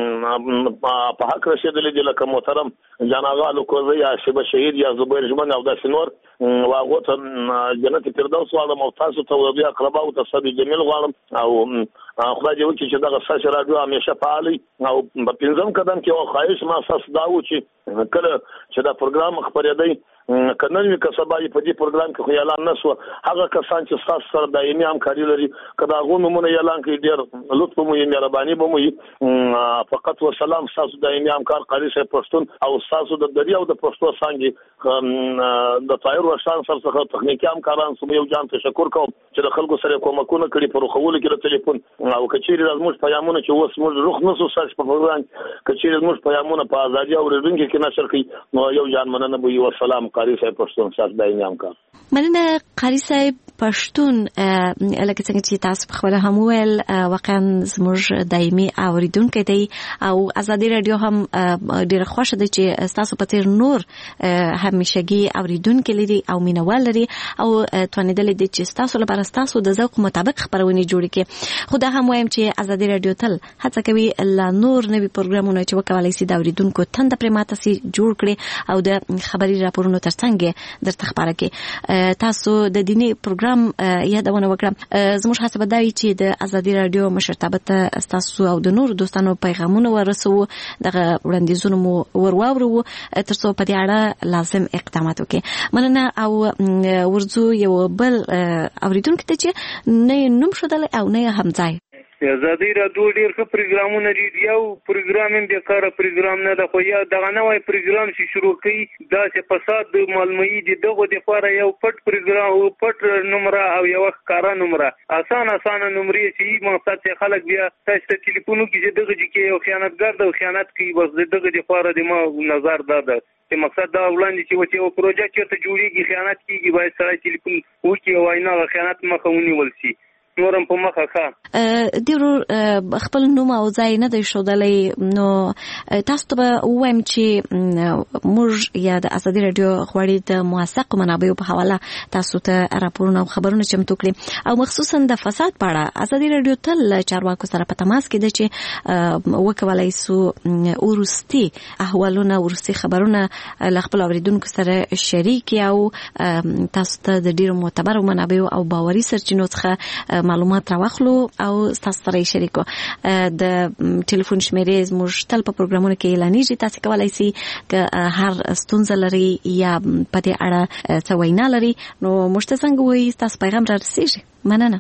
په حق رسیدلې دي لکه محترم جان آغا لوکوزی یا شیبه شهید یا زبیر جمن او داسې نور واغه ته جنت فردوس غواړم او تاسو ته بیا اقربا او تصدی جمیل غواړم او خدای دې وکړي چې دغه ساش رادیو همیشه فعالي او په پنځم قدم کې او خواهش ما اساس دا و چې کله چې دا پروګرام خبرېدی کنه کسبای په دې پروګرام کې خو اعلان نشو هغه کسان چې تاسو سره دایمي همکاري لري کدا غوونه اعلان کوي ډیر لطف مو یې مهرباني به مو فقط وسلام تاسو دایمي همکار قاری صاحب پښتون او تاسو د دریا او د پښتو څنګه د طایر ورشان سره څخه تخنیکی همکاران سم یو جان تشکر کوم چې د خلکو سره کومکونه کړی پر خوول کې د ټلیفون او کچېری زموږ پیغامونه چې اوس موږ روخ نسو ساش په پروګرام کچېری زموږ پیغامونه په ازادي او رډونکو کې نشر کوي نو یو جان مننه به یو سلام قاری صاحب پښتون سات دایمي همکار. مننه قاری صاحب پښتون لکه څنګه چې تاسو په خبره هم ویل واقعا زموږ دایمي اوریدونکو دی او ازادي رادیو هم ډیره خوښه ده چې تاسو په تیر نور همیشګي اوریدونکو لري او مینوال لري او توانیدل دي چې تاسو لپاره تاسو د ذوق مطابق خبرونه جوړ کړي. خو دا هم وایم چې ازادي رادیو تل هڅه کوي لا نور نوي پروګرامونه چې وکولای شي د اوریدونکو تند پرماته سي جوړ کړي او د خبري راپورونو ترڅنګ درته خبره کړي. تاسو د دیني پروګرام یادونه وکړه. زموږ هڅه بدایي چې د ازادي رادیو مشرتابه ته تاسو او د نور دوستانو پیغامونه ورسو دغه وړاندیزونه مو ورواورو ترڅو په دې اړه لازم اقدامات وکړي. مننه او ورزو یو بل اوریدونکو ته چې نه نوم شودل او نه هم ځای. ازادي رادیو ډیر ښه پروګرامونه لري. یو پروګرام هم بیکاره پروګرام نه ده خو یا دغه نوی پروګرام چې شروع کړي دا چې فساد د معلومي دي دغه د لپاره یو پټ پروګرام او پټ نمبر او یو ښکارا نمبر اسانه نمبر چې مقصد چې خلک بیا تاسو ته ټلیفون کې دغه چې یو خیانتګر د خیانت کوي بس دغه د لپاره د ما نظر ده چې مقصد دا وړاندې چې یو پروژه چې ته جوړیږي خیانت کیږي باید سره ټلیفون وکړي او نه خیانت مخه ونیول شي. نورم په مخه ښه دیرو خپل نوم او ځای نه دی ښودلی نو تاسو ته وایم چې موږ یا د ازادي رادیو غواړي د موثقو منابعو په حواله تاسو ته راپورونه او خبرونه چمتو کړي او مخصوصا د فساد په اړه ازادي رادیو تل چارواکو سره په تماس کې ده چې وکولای سو ورستي احوالونه ورستي خبرونه ل خپل اوریدونکو سره شریک او تاسو ته د ډیرو معتبرو منابعو او باوري سرچینو څخه معلومات راوخلو او تاسو سره شریکو. د ټلیفون شمیرې زموږ تل په پروګرامونو کې اعلانېږي. تاسو کولای شئ که هر ستونزه لري یا په دې اړه څه وینا لري نو موږ ته څنګه وایي تاسو پیغام را رسیږي. مننه.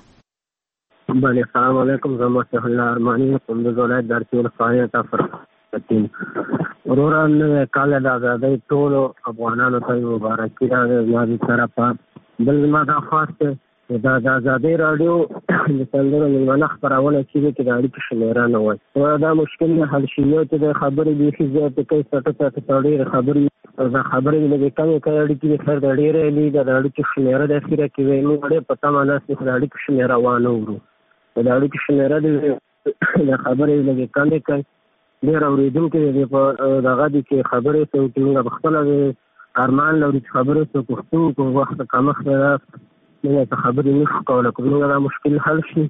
بله السلام علیکم زه مصطفی الله ارمانی کوم د ولایت درتي ولسوالۍ ته فرقتین ورور نن کال د آزادۍ ټولو افغانانو ته مبارکي راغله زما طرفه. بل ما دا خواسته دا د ازادي رادیو د سندرو ملمنه خبرونه چې د اړیکو شمیره نه وای دا مشکل نه حل شي. یو ته د خبرې د فزیات کوي څه ډېر خبرې دا خبرې لږه کمې کوي اړیکې د خیر د ډېرې لې د اړیکو شمیره د اخیره کې وي نو ډېر پته مانه چې د اړیکو شمیره وانه ورو د اړیکو شمیره د خبرې لږه کمې کوي ډېر اورېدونکي په دغه دي چې خبرې څه په خپل ارمان لري خبرې څه پښتو کو وخت کمخ نه ته خبرې نه کوله کوم دا مشکل حل شي.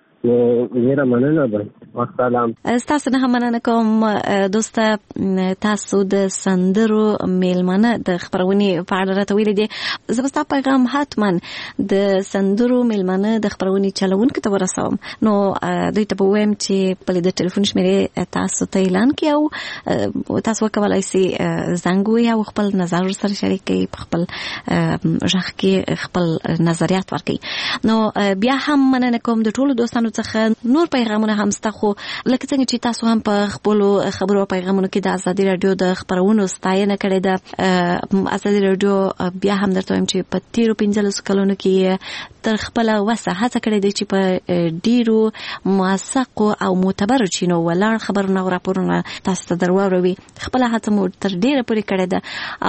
ډیره مننه ده. والسلام. تاسو نه مننه کوم دوسته تاسو د سندرو میلمنه د خبرونې په اړه راته ویل دي. زه به تاسو پیغام حتما د سندرو میلمنه د خبرونې چلوونکو ته ورسوم نو دوی ته وایم چې په د ټلیفون شمیرې تاسو ته اعلان کړئ او تاسو وکولای شئ زنګ وي او خپل نظر سره شریک کړئ په خپل ژغ کې خپل نظریات ورکړئ. نو بیا هم مننه کوم د ټولو دوستانو څخه نور پیغامونه هم ستا خو لکه څنګه چې تاسو هم په خپل خبرو پیغامونو کې د ازادي رادیو د خبرونو ستاینه کړې ده. ازادي رادیو بیا هم درته وایم چې په تیرو 15 کلونو کې تر خپل وسه هڅه کړې ده چې په ډیرو موثق او معتبر چینو ولاړ خبرونه او راپورونه تاسو ته دروړوي. خپل هڅه مو تر ډیره پورې کړې ده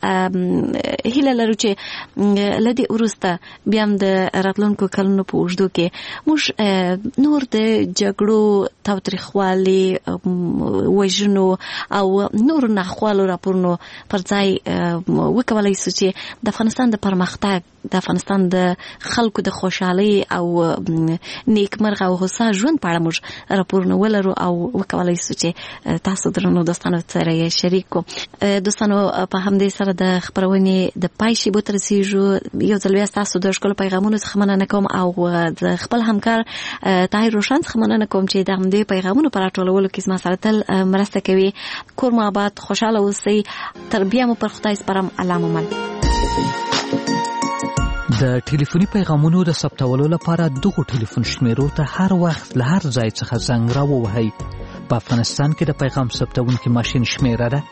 او هیله لرو چې لدی ورسته بیا هم د راتلونکو کلونو په اوږدو کې موږ نور د جګړو تاوتریخوالي وژنو او نور ناخوالو راپورونو پر ځای وکولای شو چې د افغانستان د پرمختګ د افغانستان د خلکو د خوشحالي او نیکمرغه او هوسا ژوند په اړه موږ راپورونه ولرو او وکولای شو چې تاسو درنو دوستانو سره یې شریک کو. دوستانو په همدې سره د خبرونې د پای شی بو تر رسیدو یو ځل بیا تاسو د ښکلو پیغامونو څخه مننه کوم او د خپل همکار طاهر روشن څخه مننه کوم چې د همدې پیغامونو پر راټولولو کې زما سره تل مرسته کوي. کور مو آباد خوشاله اوسئ. تربیه مو پر خدای سپارم. الله مو من. د ټلیفوني پیغامونو د ثبتولو لپاره دغه ټلیفون شمیرو ته هر وخت له هر ځای څخه زنګ راووهئ. په افغانستان کې د پیغام ثبتونکي ماشین شمیره ده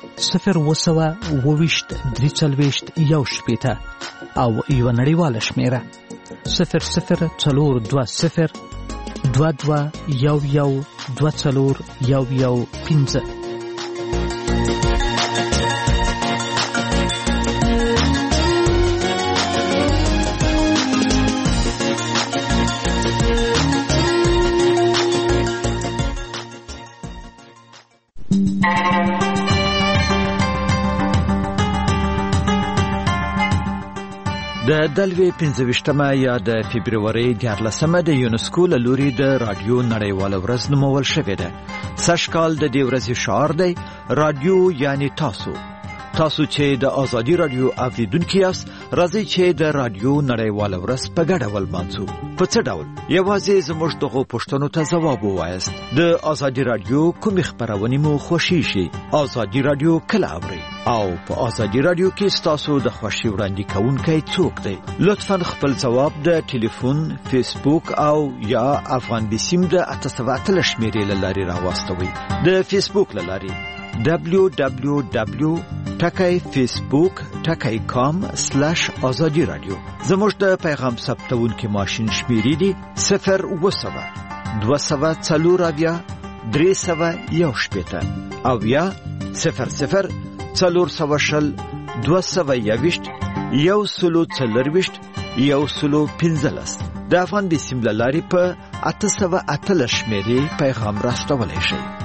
0202341 او یو نړیواله شمیره 00202211241115. د دلوي 15مه یا د فبرवरी 14مه د یونسکو له لوري د رادیو نړیواله ورځ نومول شوې ده. سږکال د دې ورځې شعار دی رادیو یعنی تاسو چې د ازادي رادیو اوریدونکو یاست، راځي چې د رادیو نړیواله ورځ په ګډه ولمانځو. په څه ډول؟ یوازې زموږ دغو پوښتنو ته ځواب ووایاست. د ازادي رادیو کومې خپرونې مو خوښیږي؟ ازادي رادیو کله اورئ؟ او په ازادي رادیو کې ستاسو د خوښي وړاندې کوونکی څوک دی؟ لطفاً خپل ځواب د ټلیفون، فیسبوک او یا افغان بیسیم د 888 شمیرې له لارې راواستوئ. د فیسبوک له لارې www.facebook.com/azadi radio. زموږ د پیغام ثبتونکي ماشین شمیرې دي 020-240-300-1 او یا 00-240-140-115. د افغان بیسیم له لارې په 888 شمیرې پیغام راستولی شئ.